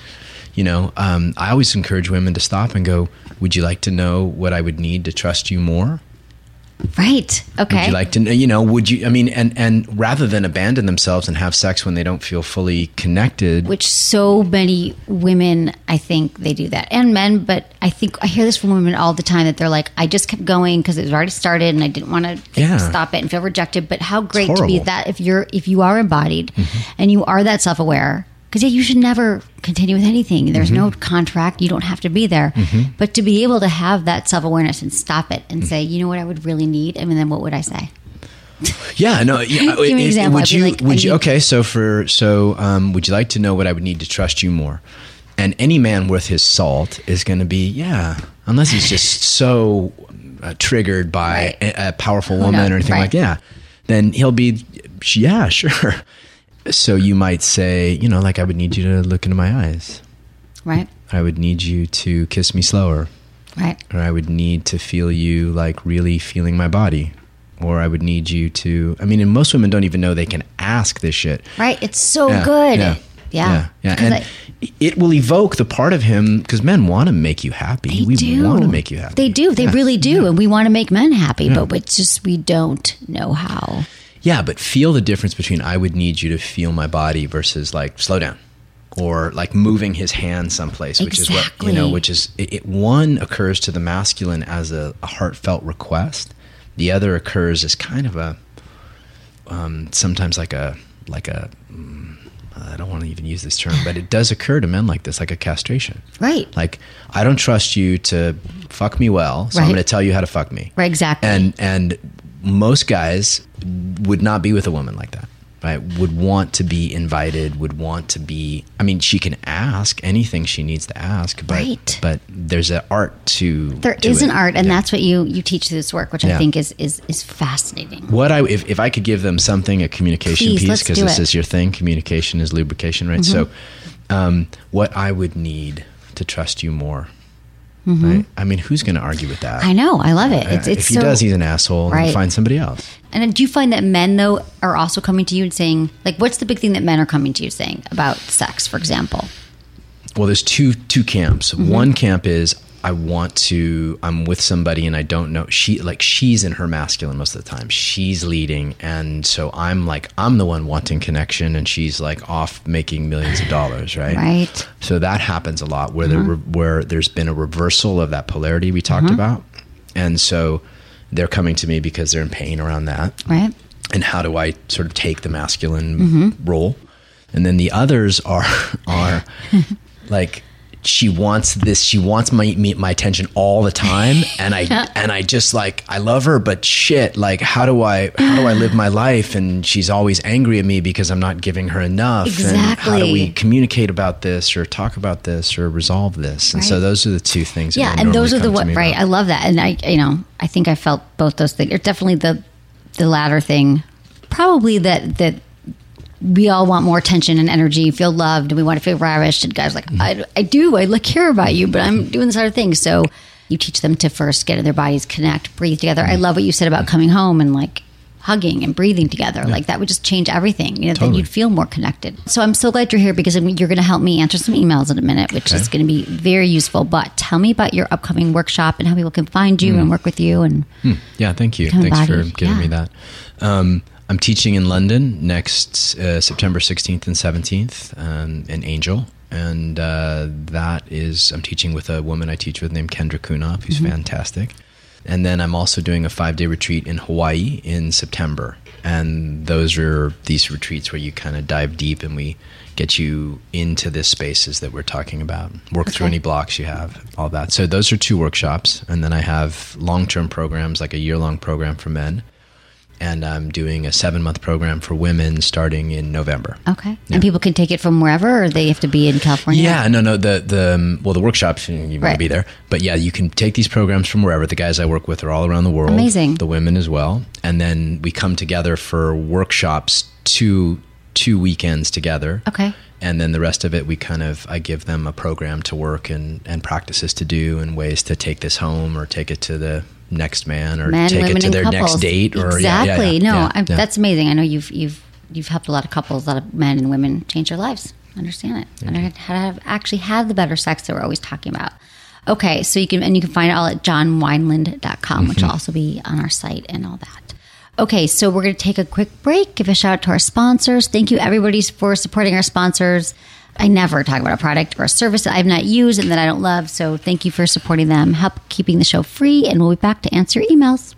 I always encourage women to stop and go, would you like to know what I would need to trust you more? Right. Okay. Would you like to know, would you, and rather than abandon themselves and have sex when they don't feel fully connected. Which so many women, I think they do that, and men, but I think I hear this from women all the time that they're like, I just kept going because it was already started and I didn't want to stop it and feel rejected. But how great to be that if you are embodied and you are that self-aware. Because you should never continue with anything. There's no contract. You don't have to be there. But to be able to have that self-awareness and stop it and say, you know what I would really need? I mean, then what would I say? Yeah, no. Give me an example. Would you? Okay, so would you like to know what I would need to trust you more? And any man worth his salt is going to be, unless he's just so triggered by a powerful woman or anything like that, then he'll be, sure. So you might say, I would need you to look into my eyes. Right. I would need you to kiss me slower. Right. Or I would need to feel you like really feeling my body. Or I would need you to, I mean, and most women don't even know they can ask this shit. Right. It's so good. Yeah. And it will evoke the part of him, because men want to make you happy. We want to make you happy. They do. They really do. And we want to make men happy, but it's just, we don't know how. Yeah, but feel the difference between I would need you to feel my body versus like slow down, or like moving his hand someplace, which is what, which is, one occurs to the masculine as a heartfelt request. The other occurs as kind of a, sometimes like a, I don't want to even use this term, but it does occur to men like this, like a castration. Right. Like, I don't trust you to fuck me well, so I'm going to tell you how to fuck me. Right, exactly. And most guys would not be with a woman like that, right? Would want to be invited, would want to be, I mean, she can ask anything she needs to ask, but there's an art to There is an art, and that's what you teach through this work, which I think is fascinating. What if I could give them something, a communication piece, because this is your thing, communication is lubrication, right? So what I would need to trust you more. Right? I mean, who's going to argue with that? I know. I love it. If he does, he's an asshole. Right. Find somebody else. And do you find that men, though, are also coming to you and saying, like, what's the big thing that men are coming to you saying about sex, for example? Well, there's two camps. One camp is, I'm with somebody and I don't know, she's in her masculine most of the time. She's leading. And so I'm the one wanting connection, and she's like off making millions of dollars. Right. Right. So that happens a lot where there's been a reversal of that polarity we talked about. And so they're coming to me because they're in pain around that. Right. And how do I sort of take the masculine role? And then the others are like, she wants my attention all the time, and I just like, I love her, but shit, like, how do I live my life? And she's always angry at me because I'm not giving her enough. Exactly. And how do we communicate about this, or talk about this, or resolve this? And so those are the two things. Yeah, and those are right. I love that, and I think I felt both those things. It's definitely the latter thing, probably that. We all want more attention and energy, feel loved, and we want to feel ravished. And guys are like, I do. I care about you, but I'm doing this other thing. So you teach them to first get in their bodies, connect, breathe together. I love what you said about coming home and like hugging and breathing together. Like that would just change everything. Then you'd feel more connected. So I'm so glad you're here, because you're going to help me answer some emails in a minute, which is going to be very useful. But tell me about your upcoming workshop and how people can find you and work with you. And yeah, thank you. Thanks for giving me that. I'm teaching in London next September 16th and 17th in Angel. And I'm teaching with a woman I teach with named Kendra Kunop, who's fantastic. And then I'm also doing a 5-day retreat in Hawaii in September. And those are these retreats where you kind of dive deep and we get you into the spaces that we're talking about, work through any blocks you have, all that. So those are 2 workshops. And then I have long-term programs, like a year-long program for men. And I'm doing a 7-month program for women starting in November. Okay. Yeah. And people can take it from wherever, or they have to be in California? Yeah, no. The workshops, you want to be there. But yeah, you can take these programs from wherever. The guys I work with are all around the world. Amazing. The women as well. And then we come together for workshops, two weekends together. Okay. And then the rest of it, I give them a program to work and practices to do and ways to take this home or take it to the next man or take it to their next date. Or exactly. That's amazing. I know you've helped a lot of couples, a lot of men and women change their lives. I understand it. And how to actually have the better sex that we're always talking about. Okay, so you can find it all at johnwineland.com, which will also be on our site and all that. Okay, so we're going to take a quick break, give a shout out to our sponsors. Thank you, everybody, for supporting our sponsors. I never talk about a product or a service that I've not used and that I don't love, so thank you for supporting them. Help keeping the show free, and we'll be back to answer your emails.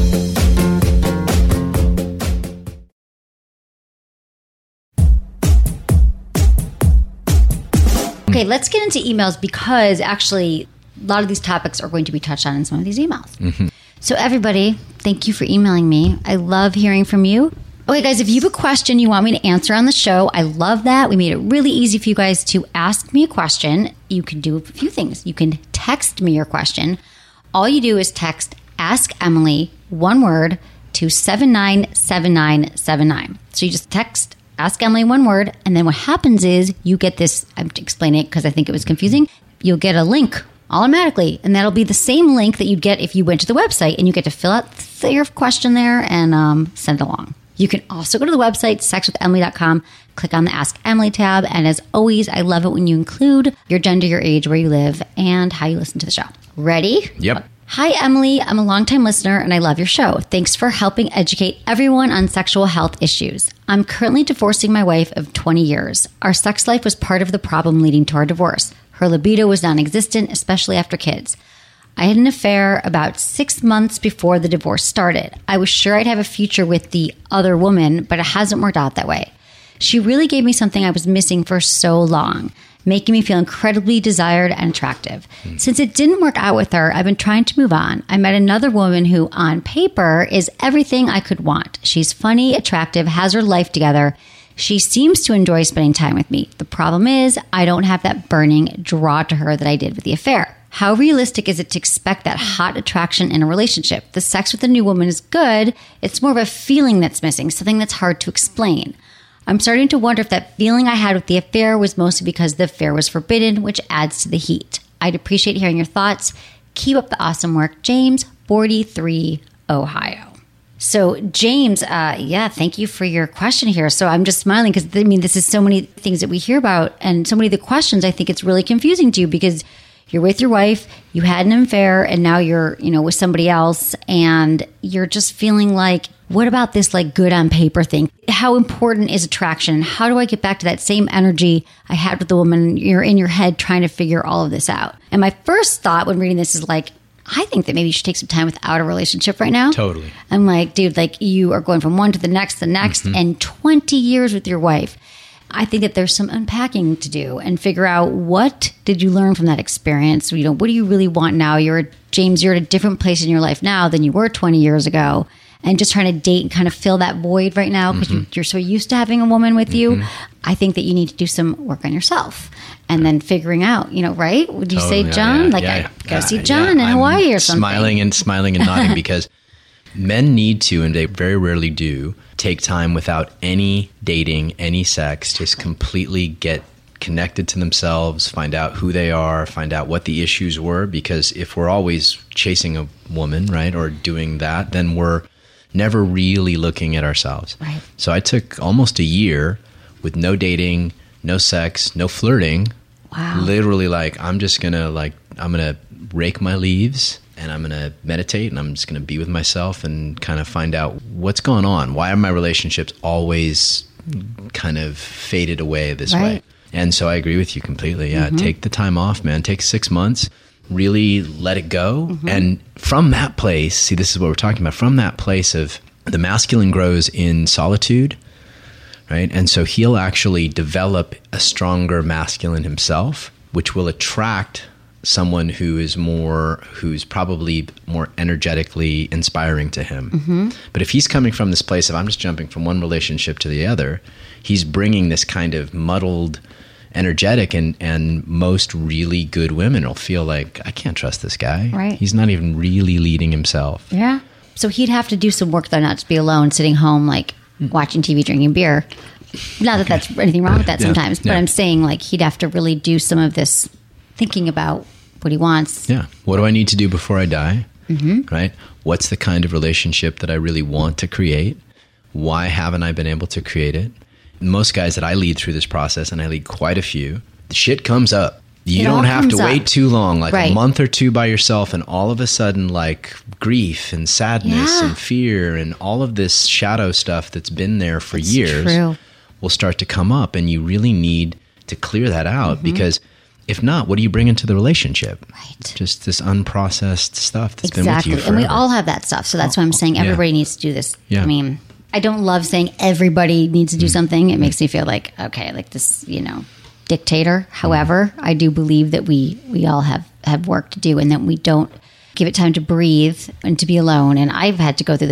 Okay, let's get into emails, because actually a lot of these topics are going to be touched on in some of these emails. So everybody, thank you for emailing me. I love hearing from you. Okay, guys, if you have a question you want me to answer on the show, I love that. We made it really easy for you guys to ask me a question. You can do a few things. You can text me your question. All you do is text Ask Emily, one word, to 797979. So you just text Ask Emily, one word, and then what happens is you get this, I'm explaining it because I think it was confusing, you'll get a link automatically. And that'll be the same link that you'd get if you went to the website, and you get to fill out your question there and send it along. You can also go to the website, sexwithemily.com, click on the Ask Emily tab. And as always, I love it when you include your gender, your age, where you live, and how you listen to the show. Ready? Yep. Hi, Emily. I'm a longtime listener and I love your show. Thanks for helping educate everyone on sexual health issues. I'm currently divorcing my wife of 20 years. Our sex life was part of the problem leading to our divorce. Her libido was non-existent, especially after kids. I had an affair about 6 months before the divorce started. I was sure I'd have a future with the other woman, but it hasn't worked out that way. She really gave me something I was missing for so long, making me feel incredibly desired and attractive. Since it didn't work out with her, I've been trying to move on. I met another woman who, on paper, is everything I could want. She's funny, attractive, has her life together. She seems to enjoy spending time with me. The problem is, I don't have that burning draw to her that I did with the affair. How realistic is it to expect that hot attraction in a relationship? The sex with a new woman is good. It's more of a feeling that's missing, something that's hard to explain. I'm starting to wonder if that feeling I had with the affair was mostly because the affair was forbidden, which adds to the heat. I'd appreciate hearing your thoughts. Keep up the awesome work. James, 43, Ohio. So James, thank you for your question here. So I'm just smiling because, this is so many things that we hear about and so many of the questions. I think it's really confusing to you because you're with your wife, you had an affair, and now you're, with somebody else, and you're just feeling like, what about this good on paper thing? How important is attraction? How do I get back to that same energy I had with the woman? You're in your head trying to figure all of this out. And my first thought when reading this is I think that maybe you should take some time without a relationship right now. Totally. I'm like, dude, you are going from one to the next, and 20 years with your wife. I think that there's some unpacking to do and figure out, what did you learn from that experience? What do you really want now? You're at a different place in your life now than you were 20 years ago. And just trying to date and kind of fill that void right now because you're so used to having a woman with you. I think that you need to do some work on yourself and then figuring out, right? Would you say John? Go see John in Hawaii or something. Smiling and nodding because men need to, and they very rarely do, take time without any dating, any sex, just completely get connected to themselves, find out who they are, find out what the issues were. Because if we're always chasing a woman, right, or doing that, then we're never really looking at ourselves. Right. So I took almost a year with no dating, no sex, no flirting. Wow. Literally I'm just going to I'm going to rake my leaves and I'm going to meditate and I'm just going to be with myself and kind of find out what's going on. Why are my relationships always kind of faded away this way? And so I agree with you completely. Yeah. Take the time off, man. Take 6 months. Really let it go. And from that place, see, this is what we're talking about. From that place of the masculine grows in solitude, right? And so he'll actually develop a stronger masculine himself, which will attract someone who's probably more energetically inspiring to him. But if he's coming from this place of, I'm just jumping from one relationship to the other, he's bringing this kind of muddled energetic, and most really good women will feel like, I can't trust this guy. Right. He's not even really leading himself. Yeah. So he'd have to do some work though, not to be alone, sitting home, watching TV, drinking beer. Not that that's anything wrong with that sometimes, but I'm saying he'd have to really do some of this thinking about what he wants. Yeah. What do I need to do before I die? Right. What's the kind of relationship that I really want to create? Why haven't I been able to create it? Most guys that I lead through this process, and I lead quite a few, the shit comes up. You don't have to wait too long, a month or two by yourself, and all of a sudden, grief and sadness and fear and all of this shadow stuff that's been there for years will start to come up, and you really need to clear that out because if not, what do you bring into the relationship? Right. Just this unprocessed stuff that's been with you forever. And we all have that stuff, so that's why I'm saying everybody needs to do this. Yeah. I don't love saying everybody needs to do something. It makes me feel this, dictator. However, I do believe that we all have work to do and that we don't give it time to breathe and to be alone. And I've had to go through this.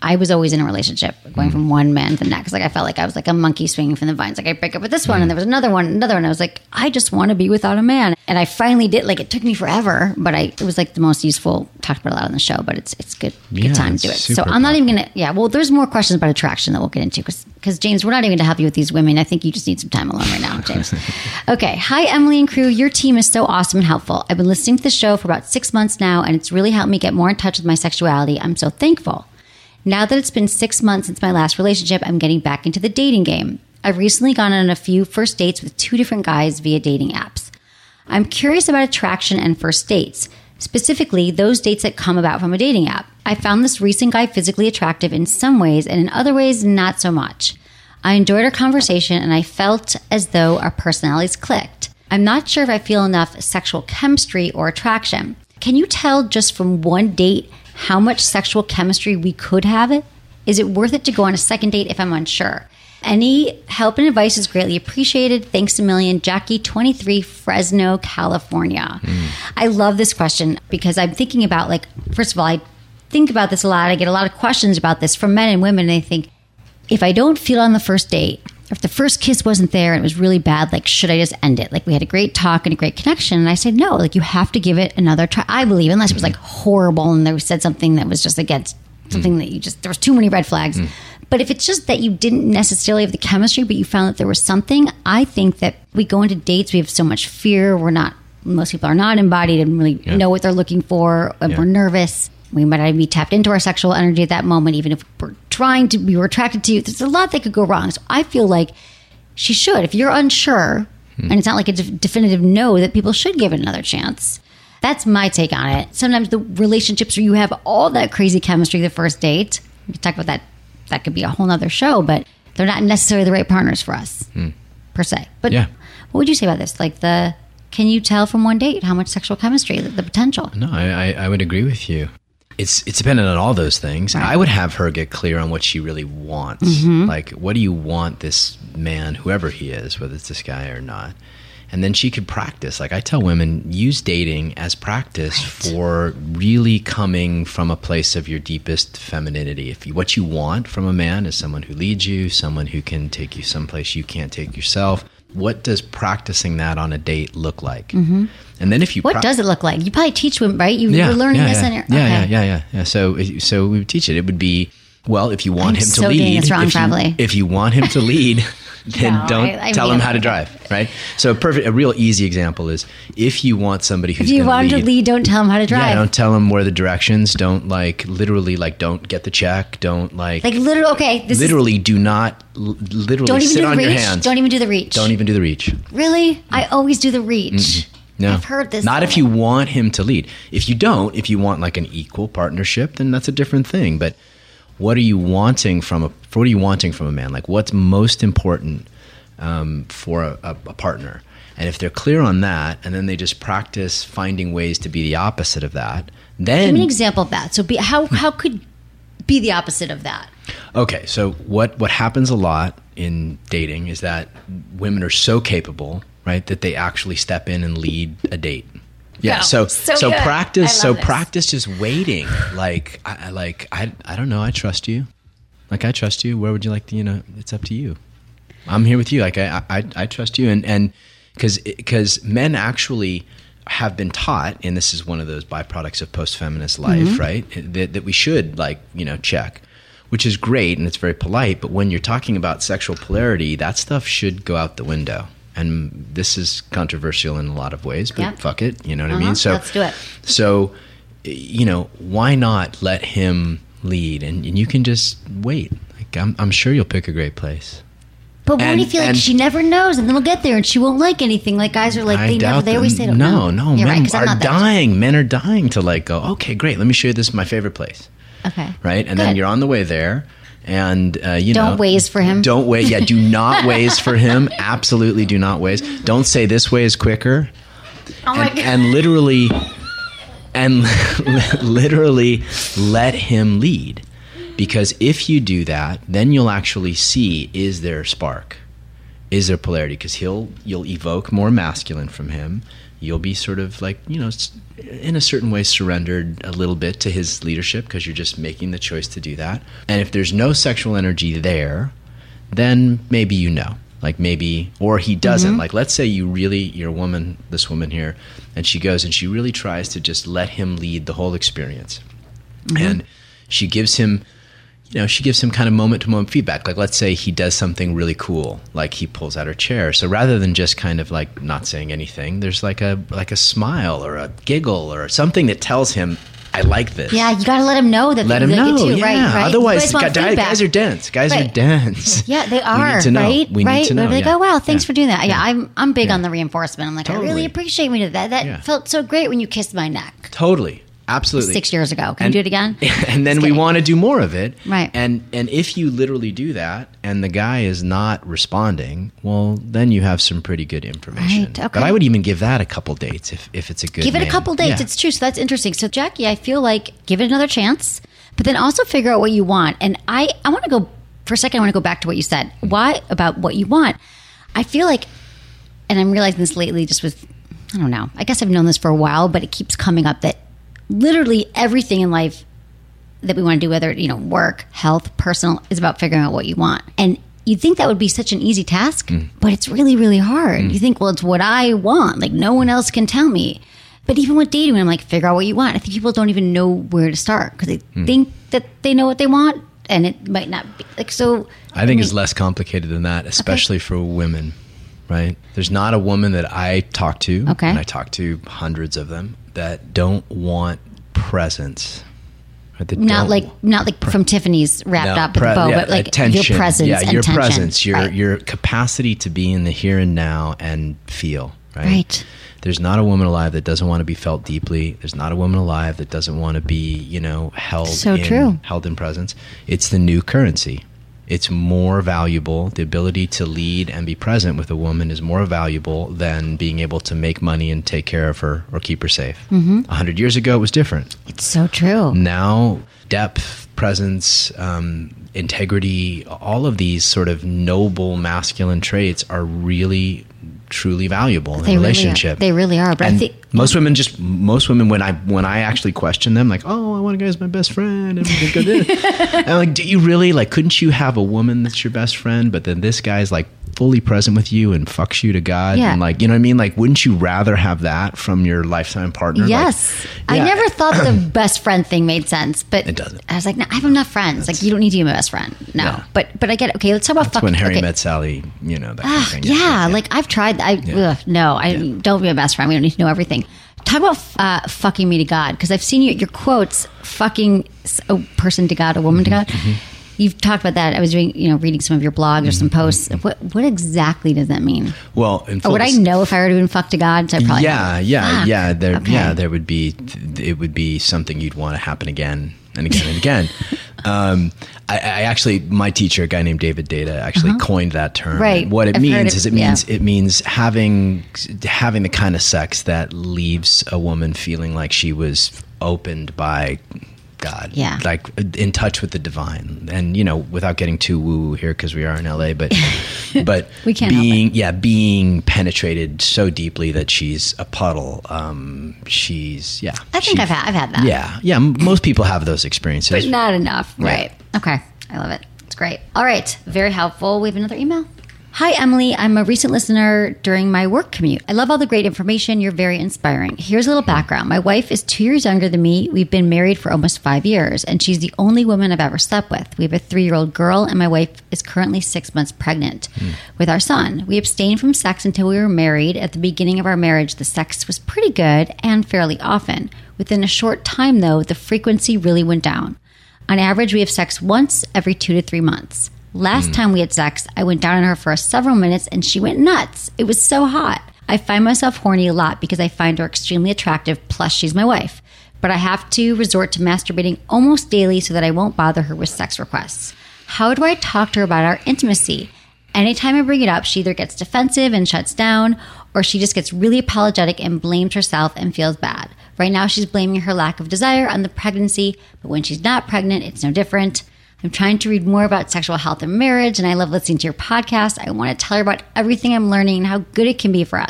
I was always in a relationship going from one man to the next. Like I felt like I was like a monkey swinging from the vines. Like I break up with this one and there was another one. I was like, I just want to be without a man. And I finally did. Like it took me forever, but it was like the most useful. Talked about it a lot on the show, but it's good time to do it. So I'm not even going to, well, there's more questions about attraction that we'll get into because James, we're not even going to help you with these women. I think you just need some time alone right now, James. Okay. Hi, Emily and crew. Your team is so awesome and helpful. I've been listening to the show for about 6 months now, and it's really helped me get more in touch with my sexuality. I'm so thankful. Now that it's been 6 months since my last relationship, I'm getting back into the dating game. I've recently gone on a few first dates with 2 different guys via dating apps. I'm curious about attraction and first dates, specifically those dates that come about from a dating app. I found this recent guy physically attractive in some ways, and in other ways, not so much. I enjoyed our conversation, and I felt as though our personalities clicked. I'm not sure if I feel enough sexual chemistry or attraction. Can you tell just from one date how much sexual chemistry we could have it? Is it worth it to go on a second date if I'm unsure? Any help and advice is greatly appreciated. Thanks a million. Jackie, 23, Fresno, California. I love this question because I'm thinking about, like, first of all, I think about this a lot. I get a lot of questions about this from men and women. And I think, if I don't feel on the first date, or if the first kiss wasn't there and it was really bad, like, should I just end it? Like, we had a great talk and a great connection. And I said, no, like, you have to give it another try. I believe, unless it was like horrible and they said something that was just against something that there was too many red flags. But if it's just that you didn't necessarily have the chemistry, but you found that there was something, I think that we go into dates, we have so much fear. Most people are not embodied and really know what they're looking for. And we're nervous. We might not be tapped into our sexual energy at that moment, even if we were attracted to you. There's a lot that could go wrong. So I feel like she should. If you're unsure, and it's not like a definitive no, that people should give it another chance. That's my take on it. Sometimes the relationships where you have all that crazy chemistry the first date, we can talk about that. That could be a whole nother show, but they're not necessarily the right partners for us, per se. But what would you say about this? Like can you tell from one date how much sexual chemistry, the potential? No, I would agree with you. It's dependent on all those things. Right. I would have her get clear on what she really wants. Like, what do you want this man, whoever he is, whether it's this guy or not? And then she could practice. Like I tell women, use dating as practice for really coming from a place of your deepest femininity. What you want from a man is someone who leads you, someone who can take you someplace you can't take yourself. What does practicing that on a date look like? And then if you what does it look like? You probably teach women, right? You're learning this in your yeah. So we would teach it. It would be, well, if you want him to lead, getting this wrong, probably. If you want him to lead, then don't tell him how to drive, right? So a real easy example is if you want somebody who's going to lead. If you want him to lead, don't tell him how to drive. Yeah, don't tell him where the directions. Don't literally don't get the check. Don't literally. Okay, do not sit on your hands. Don't even do the reach. Don't even do the reach. Really? I always do the reach. No, I've heard this. Not if you want him to lead. If you want like an equal partnership, then that's a different thing. But what are you wanting from a man? Like, what's most important for a partner? And if they're clear on that, and then they just practice finding ways to be the opposite of that, then give me an example of that. So, how could be the opposite of that? Okay, so what happens a lot in dating is that women are so capable, right, that they actually step in and lead a date. Yeah. Wow, so practice just waiting. I don't know. I trust you. Like, I trust you. Where would you like to, it's up to you. I'm here with you. Like, I trust you. And because men actually have been taught, and this is one of those byproducts of post-feminist life, right? That we should check, which is great. And it's very polite. But when you're talking about sexual polarity, that stuff should go out the window. And this is controversial in a lot of ways, but fuck it, you know what I mean? So let's do it. So, why not let him lead, and you can just wait. Like, I'm sure you'll pick a great place. But won't you feel like she never knows, and then we'll get there, and she won't like anything? Like, guys are like, they always say, no. Men are dying. Men are dying to go, okay, great. Let me show you this is my favorite place. Okay. Right, and then you're on the way there. And don't waze for him. Don't wait. Yeah, do not waze for him. Absolutely, do not waze. Don't say this way is quicker. Oh my God. And literally let him lead, because if you do that, then you'll actually see, is there a spark, is there polarity? Because you'll evoke more masculine from him. you'll be sort of like, in a certain way surrendered a little bit to his leadership because you're just making the choice to do that. And if there's no sexual energy there, then maybe like maybe, or he doesn't. Like, let's say you're a woman, this woman here, and she goes and she really tries to just let him lead the whole experience. And she gives him kind of moment-to-moment feedback. Like, let's say he does something really cool, like he pulls out her chair. So rather than just kind of like not saying anything, there's like a smile or a giggle or something that tells him, I like this. Yeah, you got to let him know that. Let him know, too, yeah. Right. Otherwise, guys are dense. Guys are dense. Yeah, they are. We need to know. Right. We need to know. They're like, oh wow, thanks for doing that. Yeah, I'm big on the reinforcement. I'm like, Totally. I really appreciate when you did that. That felt so great when you kissed my neck. Totally. Absolutely. 6 years ago. Can you do it again? And then we want to do more of it. Right. And if you literally do that and the guy is not responding, well, then you have some pretty good information. Right, okay. But I would even give that a couple dates if it's a good Give it man. a couple dates. Yeah. It's true. So that's interesting. So Jackie, I feel like give it another chance, but then also figure out what you want. And I want to go, for a second, I want to go back to what you said. Why about what you want? I feel like, and I'm realizing this lately just with, I don't know, I guess I've known this for a while, but it keeps coming up that literally everything in life that we want to do, whether, work, health, personal, is about figuring out what you want. And you'd think that would be such an easy task, but it's really, really hard. You think, well, it's what I want. Like, no one else can tell me. But even with dating, when I'm like, figure out what you want, I think people don't even know where to start because they think that they know what they want, and it might not be. Like, so I think it's less complicated than that, especially for women, right? There's not a woman that I talk to, and I talk to hundreds of them, that don't want presence. Right? Not like from Tiffany's wrapped up with a bow, but like attention. Your presence. Yeah, and your tension. presence, your capacity to be in the here and now and feel. Right. There's not a woman alive that doesn't want to be felt deeply. There's not a woman alive that doesn't want to be, held in presence. It's the new currency. It's more valuable. The ability to lead and be present with a woman is more valuable than being able to make money and take care of her or keep her safe. 100 years ago, it was different. It's so true. Now, depth, presence, integrity, all of these sort of noble masculine traits are really, truly valuable in a relationship. They really are. But and I think most women, when I actually question them, like, oh, I want a guy as my best friend, and we can go this. And I'm like, do you really, like, couldn't you have a woman that's your best friend, but then this guy's like fully present with you and fucks you to God? Yeah. And like, you know what I mean? Like, wouldn't you rather have that from your lifetime partner? Yes. Like, I never thought the best friend thing made sense, but it doesn't. I was like, no, I have enough friends. Like, you don't need to be my best friend. No. Yeah. But I get it. Okay, let's talk about That's when Harry met Sally, that kind of thing. Yeah, like I've tried. Don't be my best friend. We don't need to know everything. Talk about fucking me to God, because I've seen your quotes, fucking a person to God, a woman to God. You've talked about that. I was reading some of your blogs or some posts. What exactly does that mean? Well, or would I know if I were to been fucked to God? So I probably there would be. It would be something you'd want to happen again and again and again. I actually, my teacher, a guy named David Data, actually coined that term. Right. What it means is it means having the kind of sex that leaves a woman feeling like she was opened by God, like in touch with the divine, and without getting too woo here because we are in LA, but we can't being penetrated so deeply that she's a puddle. I think I've had that. Yeah. Most people have those experiences, but not enough. Yeah. Right? Okay, I love it. It's great. All right, very helpful. We have another email. Hi, Emily. I'm a recent listener during my work commute. I love all the great information. You're very inspiring. Here's a little background. My wife is 2 years younger than me. We've been married for almost 5 years, and she's the only woman I've ever slept with. We have a 3-year-old girl, and my wife is currently 6 months pregnant with our son. We abstained from sex until we were married. At the beginning of our marriage, the sex was pretty good and fairly often. Within a short time, though, the frequency really went down. On average, we have sex once every 2 to 3 months. Last time we had sex, I went down on her for several minutes and she went nuts. It was so hot. I find myself horny a lot because I find her extremely attractive, plus she's my wife. But I have to resort to masturbating almost daily so that I won't bother her with sex requests. How do I talk to her about our intimacy? Anytime I bring it up, she either gets defensive and shuts down, or she just gets really apologetic and blames herself and feels bad. Right now, she's blaming her lack of desire on the pregnancy, but when she's not pregnant, it's no different. I'm trying to read more about sexual health and marriage, and I love listening to your podcast. I want to tell her about everything I'm learning and how good it can be for us.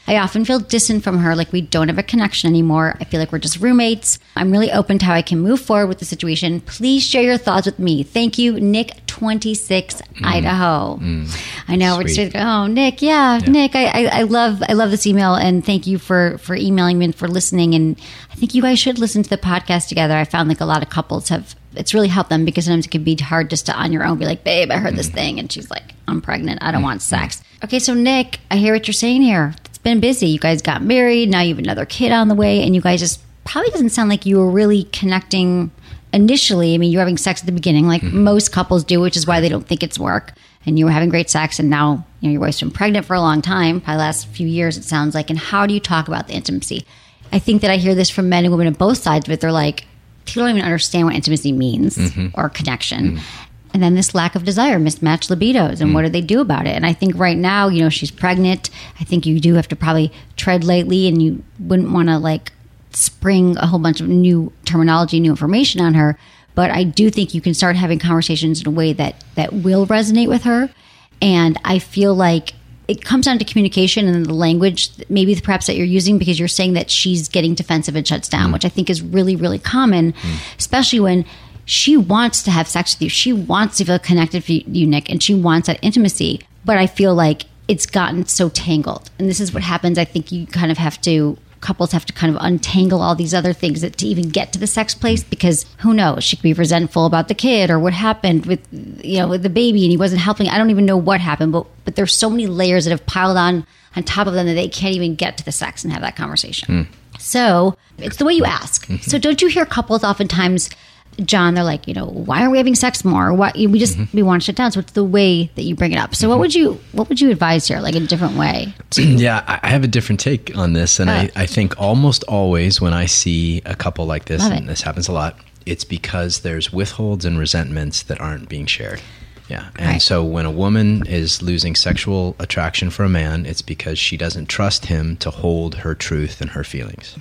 I often feel distant from her, like we don't have a connection anymore. I feel like we're just roommates. I'm really open to how I can move forward with the situation. Please share your thoughts with me. Thank you, Nick 26, Idaho. I know we're just oh, Nick, Nick, I love this email, and thank you for emailing me and for listening. And I think you guys should listen to the podcast together. I found like a lot of couples it's really helped them, because sometimes it can be hard just to on your own be like, babe, I heard this thing, and she's like, I'm pregnant, I don't want sex. Okay, so Nick, I hear what you're saying here. It's been busy. You guys got married, now you have another kid on the way, and you guys just probably doesn't sound like you were really connecting initially. I mean, you're having sex at the beginning like most couples do, which is why they don't think it's work. And you were having great sex, and now your wife's been pregnant for a long time, probably the last few years it sounds like. And how do you talk about the intimacy? I think that I hear this from men and women on both sides of it. They're like, people don't even understand what intimacy means or connection. And then this lack of desire, mismatched libidos, and what do they do about it? And I think right now, she's pregnant. I think you do have to probably tread lightly, and you wouldn't want to like spring a whole bunch of new terminology, new information on her. But I do think you can start having conversations in a way that will resonate with her. And I feel like it comes down to communication and the language, maybe perhaps that you're using, because you're saying that she's getting defensive and shuts down, which I think is really, really common, especially when she wants to have sex with you. She wants to feel connected to you, Nick, and she wants that intimacy. But I feel like it's gotten so tangled. And this is what happens. I think you kind of couples have to kind of untangle all these other things to even get to the sex place, because who knows, she could be resentful about the kid or what happened with the baby, and he wasn't helping. I don't even know what happened, but there's so many layers that have piled on top of them that they can't even get to the sex and have that conversation. So it's the way you ask. So don't you hear couples oftentimes, John, they're like, why aren't we having sex more? Why we want to shut down. So it's the way that you bring it up. So what would you advise here, like a different way? Yeah, I have a different take on this. And I think almost always when I see a couple like this, and this happens a lot, it's because there's withholds and resentments that aren't being shared. Yeah. And so when a woman is losing sexual attraction for a man, it's because she doesn't trust him to hold her truth and her feelings.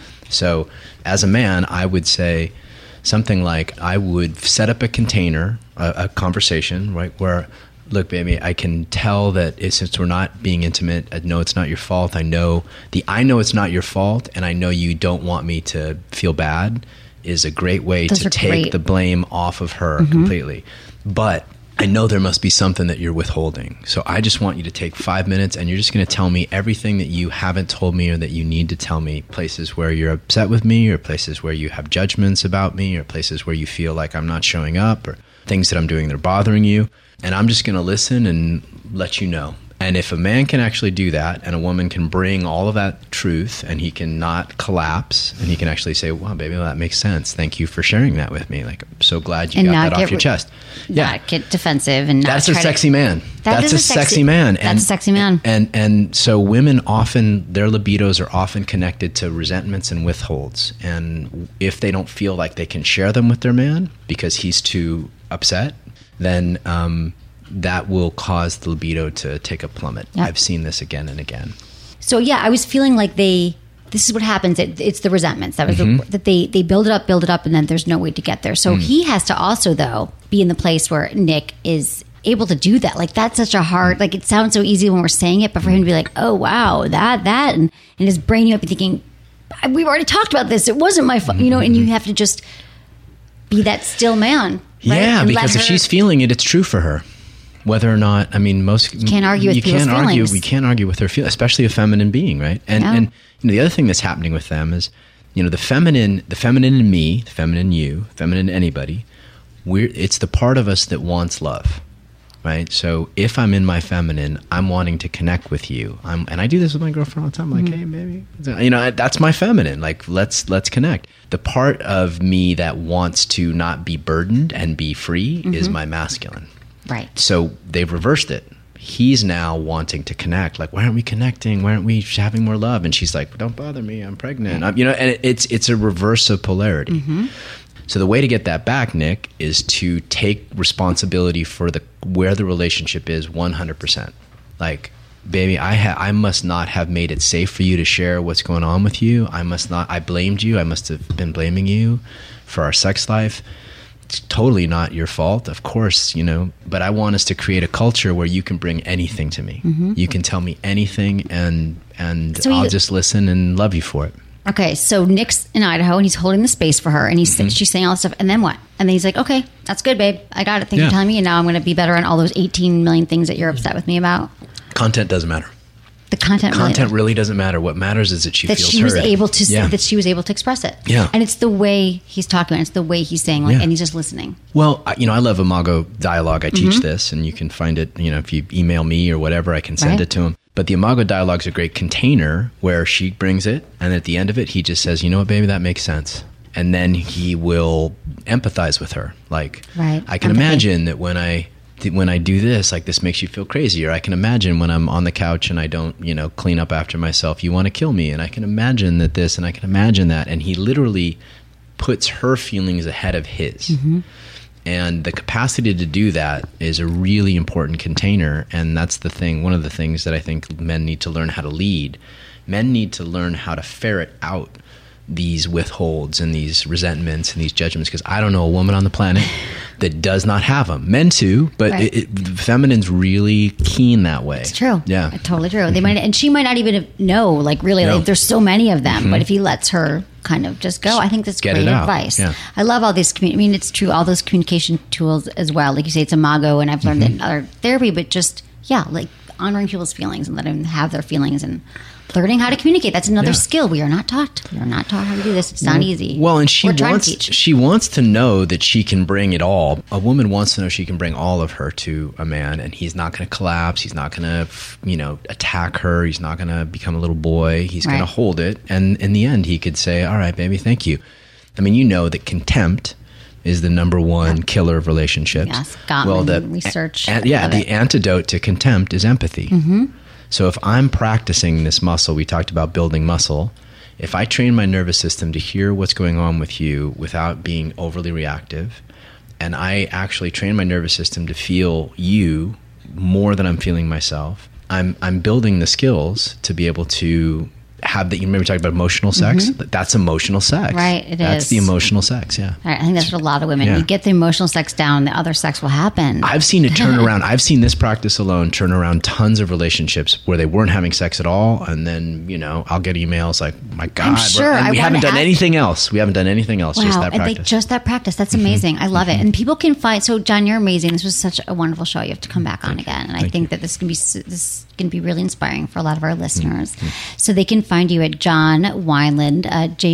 So as a man, I would say something like, I would set up a container, a conversation, right, where, look, baby, I can tell that since we're not being intimate, I know it's not your fault. I know it's not your fault, and I know you don't want me to feel bad, is a great way to take the blame off of her completely. But I know there must be something that you're withholding. So I just want you to take 5 minutes, and you're just going to tell me everything that you haven't told me or that you need to tell me. Places where you're upset with me, or places where you have judgments about me, or places where you feel like I'm not showing up, or things that I'm doing that are bothering you. And I'm just going to listen and let you know. And if a man can actually do that, and a woman can bring all of that truth, and he can not collapse, and he can actually say, wow, baby, well, that makes sense. Thank you for sharing that with me. Like, I'm so glad you got that off your chest. Not get defensive and not That's a sexy man. That's a sexy man. That's a sexy man. And so women often, their libidos are often connected to resentments and withholds. And if they don't feel like they can share them with their man because he's too upset, then that will cause the libido to take a plummet. Yep. I've seen this again and again. So yeah, I was feeling like this is what happens. It's the resentments. That was that they build it up, and then there's no way to get there. So he has to also, though, be in the place where Nick is able to do that. Like, that's such a hard, like, it sounds so easy when we're saying it, but for him to be like, oh, wow, that, and his brain, you might be thinking, we've already talked about this. It wasn't my fault, and you have to just be that still man. Right? Yeah, and because if she's feeling it, it's true for her. Whether or not, I mean, you can't argue with people's feelings. We can't argue with her feelings, especially a feminine being, right? And the other thing that's happening with them is, the feminine in me, the feminine in you, feminine in anybody, it's the part of us that wants love, right? So if I'm in my feminine, I'm wanting to connect with you. And I do this with my girlfriend all the time. I'm like, hey, baby, that's my feminine. Like, let's connect. The part of me that wants to not be burdened and be free is my masculine. Right. So they've reversed it. He's now wanting to connect. Like, why aren't we connecting? Why aren't we having more love? And she's like, don't bother me. I'm pregnant. And it's a reverse of polarity. So the way to get that back, Nick, is to take responsibility for where the relationship is 100%. Like, baby, I must not have made it safe for you to share what's going on with you. I blamed you. I must have been blaming you for our sex life. it's totally not your fault, of course, but I want us to create a culture where you can bring anything to me. You can tell me anything and so I'll just listen and love you for it. Okay, so Nick's in Idaho and he's holding the space for her and she's saying all this stuff, and then what? And then he's like, okay, that's good, babe. I got it. Thanks for telling me, and now I'm going to be better on all those 18 million things that you're upset with me about. Content doesn't matter. The content really doesn't matter. What matters is that she feels heard. That she was able to express it. Yeah. And it's the way he's talking. It's the way he's saying, and he's just listening. Well, I love Imago Dialogue. I teach this, and you can find it, if you email me or whatever, I can send it to him. But the Imago Dialogue is a great container where she brings it, and at the end of it, he just says, you know what, baby, that makes sense. And then he will empathize with her. Like, I can imagine that when I do this, like, this makes you feel crazy. Or I can imagine when I'm on the couch and I don't, clean up after myself, you want to kill me. And I can imagine that this, and I can imagine that. And he literally puts her feelings ahead of his. And the capacity to do that is a really important container. And that's the thing. One of the things that I think men need to learn how to lead. Men need to learn how to ferret out these withholds and these resentments and these judgments, because I don't know a woman on the planet that does not have them. Men too, but the feminine's really keen that way. It's true. Yeah, totally true. They might, and she might not even know, like, really, like, there's so many of them. But if he lets her kind of just go, I think that's great advice. Yeah. I love all these. It's true. All those communication tools as well. Like you say, it's Imago, and I've learned it in other therapy. But just like honoring people's feelings and letting them have their feelings and learning how to communicate. That's another skill. We are not taught. We are not taught how to do this. It's not easy. Well, and she wants to know that she can bring it all. A woman wants to know she can bring all of her to a man, and he's not going to collapse. He's not going to, attack her. He's not going to become a little boy. He's going to hold it. And in the end, he could say, all right, baby, thank you. I mean, that contempt is the number one killer of relationships. Yes, Gottman research. The antidote to contempt is empathy. So if I'm practicing this muscle, we talked about building muscle, if I train my nervous system to hear what's going on with you without being overly reactive, and I actually train my nervous system to feel you more than I'm feeling myself, I'm building the skills to be able to have that. You remember talking about emotional sex? That's emotional sex. Right, it is. That's the emotional sex, yeah. I think that's for a lot of women. You get the emotional sex down, the other sex will happen. I've seen it turn around. I've seen this practice alone turn around tons of relationships where they weren't having sex at all. And then, I'll get emails like, my God, I'm sure. we haven't done anything else. We haven't done anything else. Wow. Just that practice. Just that practice. That's amazing. I love it. And people can find, so John, you're amazing. This was such a wonderful show. You have to come back on again. And I think that this can be really inspiring for a lot of our listeners. So they can find you at John Wineland,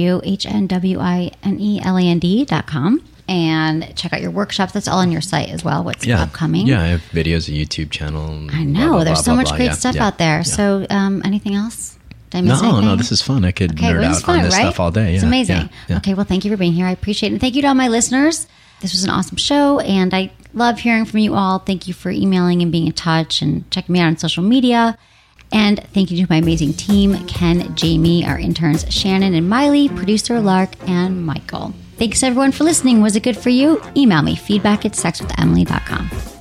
JohnWineland.com, and check out your workshops. That's all on your site as well. What's upcoming? Yeah, I have videos, a YouTube channel. I know. There's so much great stuff out there. So anything else? Did I miss anything? No, this is fun. I could nerd out on this stuff all day. It's amazing. Okay, well, thank you for being here. I appreciate it. And thank you to all my listeners. This was an awesome show, and I love hearing from you all. Thank you for emailing and being in touch and checking me out on social media. And thank you to my amazing team, Ken, Jamie, our interns, Shannon and Miley, producer Lark, and Michael. Thanks, everyone, for listening. Was it good for you? Email me, feedback@sexwithemily.com.